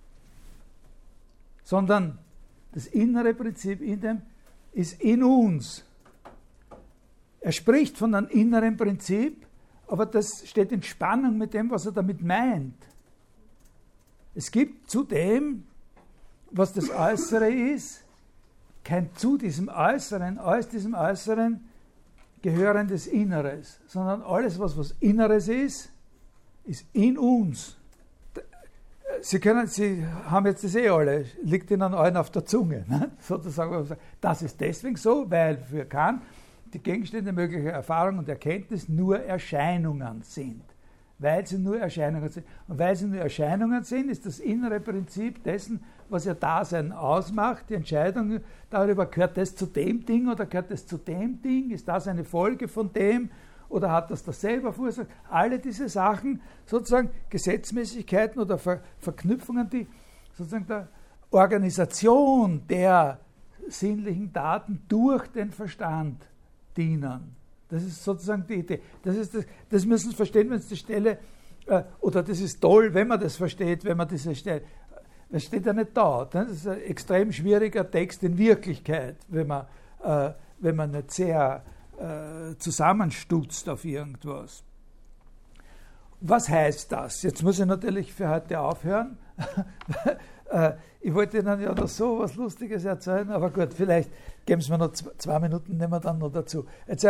Sondern das innere Prinzip in dem ist in uns. Er spricht von einem inneren Prinzip, aber das steht in Spannung mit dem, was er damit meint. Es gibt zu dem, was das Äußere ist, kein zu diesem Äußeren, aus diesem Äußeren gehörendes Inneres, sondern alles, was Inneres ist in uns. Sie haben jetzt das alle, liegt Ihnen allen auf der Zunge, ne? Sozusagen. Das ist deswegen so, weil für Kant die Gegenstände möglicher Erfahrung und Erkenntnis nur Erscheinungen sind. weil sie nur Erscheinungen sind. Und weil sie nur Erscheinungen sind, ist das innere Prinzip dessen, was ihr Dasein ausmacht, die Entscheidung darüber, gehört das zu dem Ding oder gehört das zu dem Ding, ist das eine Folge von dem oder hat das selber verursacht. Alle diese Sachen, sozusagen Gesetzmäßigkeiten oder Verknüpfungen, die sozusagen der Organisation der sinnlichen Daten durch den Verstand dienen. Das ist sozusagen die Idee. Das müssen Sie verstehen, wenn Sie die Stelle, oder das ist toll, wenn man das versteht, wenn man diese Stelle, das steht ja nicht da. Das ist ein extrem schwieriger Text in Wirklichkeit, wenn man nicht sehr zusammenstutzt auf irgendwas. Was heißt das? Jetzt muss ich natürlich für heute aufhören. Ich wollte Ihnen ja noch so was Lustiges erzählen, aber gut, vielleicht geben Sie mir noch 2 Minuten, nehmen wir dann noch dazu. Jetzt,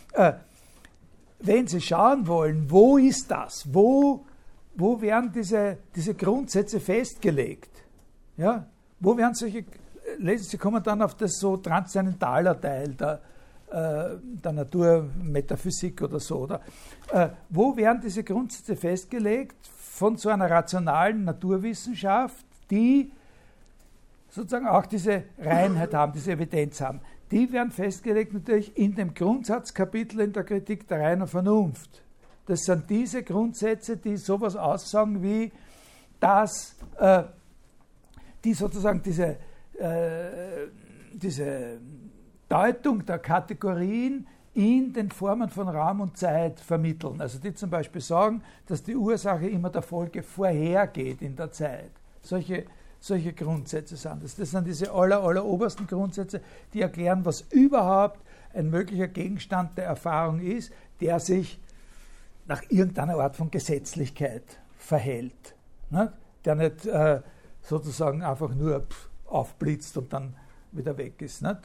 wenn Sie schauen wollen, wo ist das? Wo werden diese Grundsätze festgelegt? Ja? Wo werden solche, lesen Sie, kommen dann auf das so transzendentaler Teil der Naturmetaphysik oder so. Oder? Wo werden diese Grundsätze festgelegt von so einer rationalen Naturwissenschaft, die sozusagen auch diese Reinheit haben, diese Evidenz haben? Die werden festgelegt natürlich in dem Grundsatzkapitel in der Kritik der reinen Vernunft. Das sind diese Grundsätze, die sowas aussagen wie, dass die sozusagen diese Deutung der Kategorien in den Formen von Raum und Zeit vermitteln. Also die zum Beispiel sagen, dass die Ursache immer der Folge vorhergeht in der Zeit. Solche Grundsätze sind das. Das sind diese allerobersten Grundsätze, die erklären, was überhaupt ein möglicher Gegenstand der Erfahrung ist, der sich nach irgendeiner Art von Gesetzlichkeit verhält. Ne? Der nicht sozusagen einfach nur aufblitzt und dann wieder weg ist. Nicht?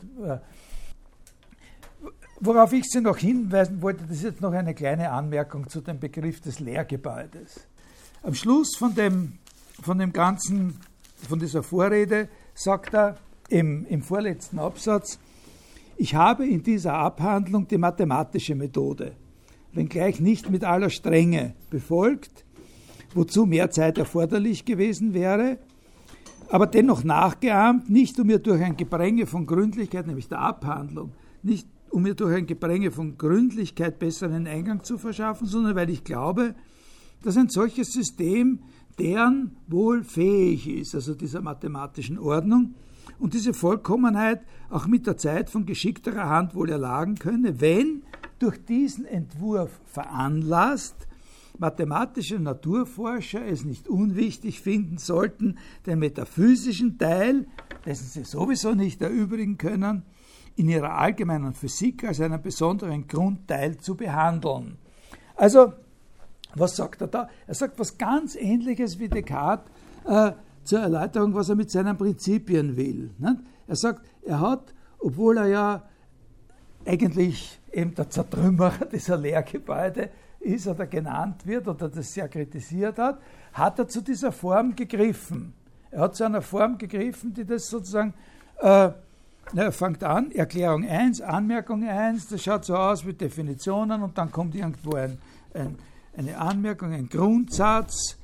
Worauf ich Sie noch hinweisen wollte, das ist jetzt noch eine kleine Anmerkung zu dem Begriff des Lehrgebäudes. Am Schluss von dem Ganzen, von dieser Vorrede, sagt er im vorletzten Absatz: Ich habe in dieser Abhandlung die mathematische Methode, wenngleich nicht mit aller Strenge, befolgt, wozu mehr Zeit erforderlich gewesen wäre, aber dennoch nachgeahmt, nicht um mir durch ein Gepränge von Gründlichkeit, nämlich der Abhandlung, nicht um mir durch ein Gepränge von Gründlichkeit besseren Eingang zu verschaffen, sondern weil ich glaube, dass ein solches System deren wohl fähig ist, also dieser mathematischen Ordnung, und diese Vollkommenheit auch mit der Zeit von geschickterer Hand wohl erlagen könne, wenn durch diesen Entwurf veranlasst mathematische Naturforscher es nicht unwichtig finden sollten, den metaphysischen Teil, dessen sie sowieso nicht erübrigen können, in ihrer allgemeinen Physik als einen besonderen Grundteil zu behandeln. Also, was sagt er da? Er sagt was ganz Ähnliches wie Descartes zur Erläuterung, was er mit seinen Prinzipien will. Nicht? Er sagt, er hat, obwohl er ja eigentlich eben der Zertrümmerer dieser Lehrgebäude ist oder genannt wird oder das sehr kritisiert hat er zu dieser Form gegriffen. Er hat zu einer Form gegriffen, die das sozusagen, er fängt an, Erklärung 1, Anmerkung 1, das schaut so aus wie Definitionen und dann kommt irgendwo eine Anmerkung, ein Grundsatz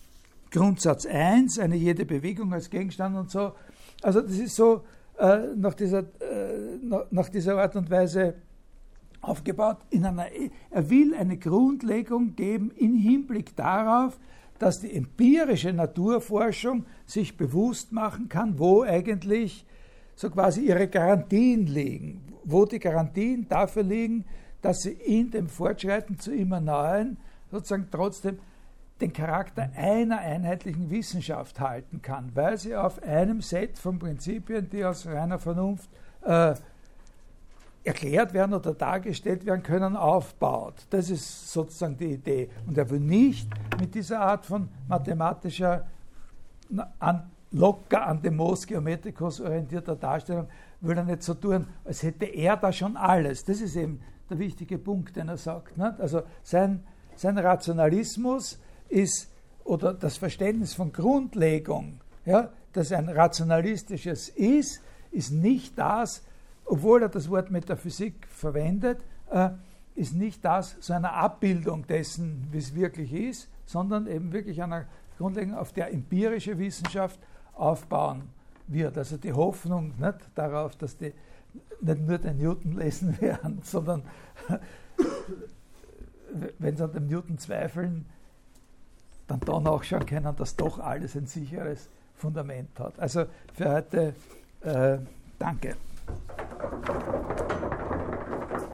1, eine jede Bewegung als Gegenstand und so. Also das ist so nach dieser Art und Weise aufgebaut. Er will eine Grundlegung geben im Hinblick darauf, dass die empirische Naturforschung sich bewusst machen kann, wo eigentlich so quasi ihre Garantien liegen, wo die Garantien dafür liegen, dass sie in dem Fortschreiten zu immer Neuen sozusagen trotzdem den Charakter einer einheitlichen Wissenschaft halten kann, weil sie auf einem Set von Prinzipien, die aus reiner Vernunft erklärt werden oder dargestellt werden können, aufbaut. Das ist sozusagen die Idee. Und er will nicht mit dieser Art von mathematischer, locker an dem Mos Geometricus orientierter Darstellung, will er nicht so tun, als hätte er da schon alles. Das ist eben der wichtige Punkt, den er sagt. Nicht? Also sein Rationalismus ist, oder das Verständnis von Grundlegung, ja, das ein rationalistisches ist nicht das, obwohl er das Wort Metaphysik verwendet, ist nicht das so eine Abbildung dessen, wie es wirklich ist, sondern eben wirklich einer grundlegend, auf der empirische Wissenschaft aufbauen wird. Also die Hoffnung nicht darauf, dass die nicht nur den Newton lesen werden, sondern wenn sie an dem Newton zweifeln, dann da nachschauen können, dass doch alles ein sicheres Fundament hat. Also für heute danke.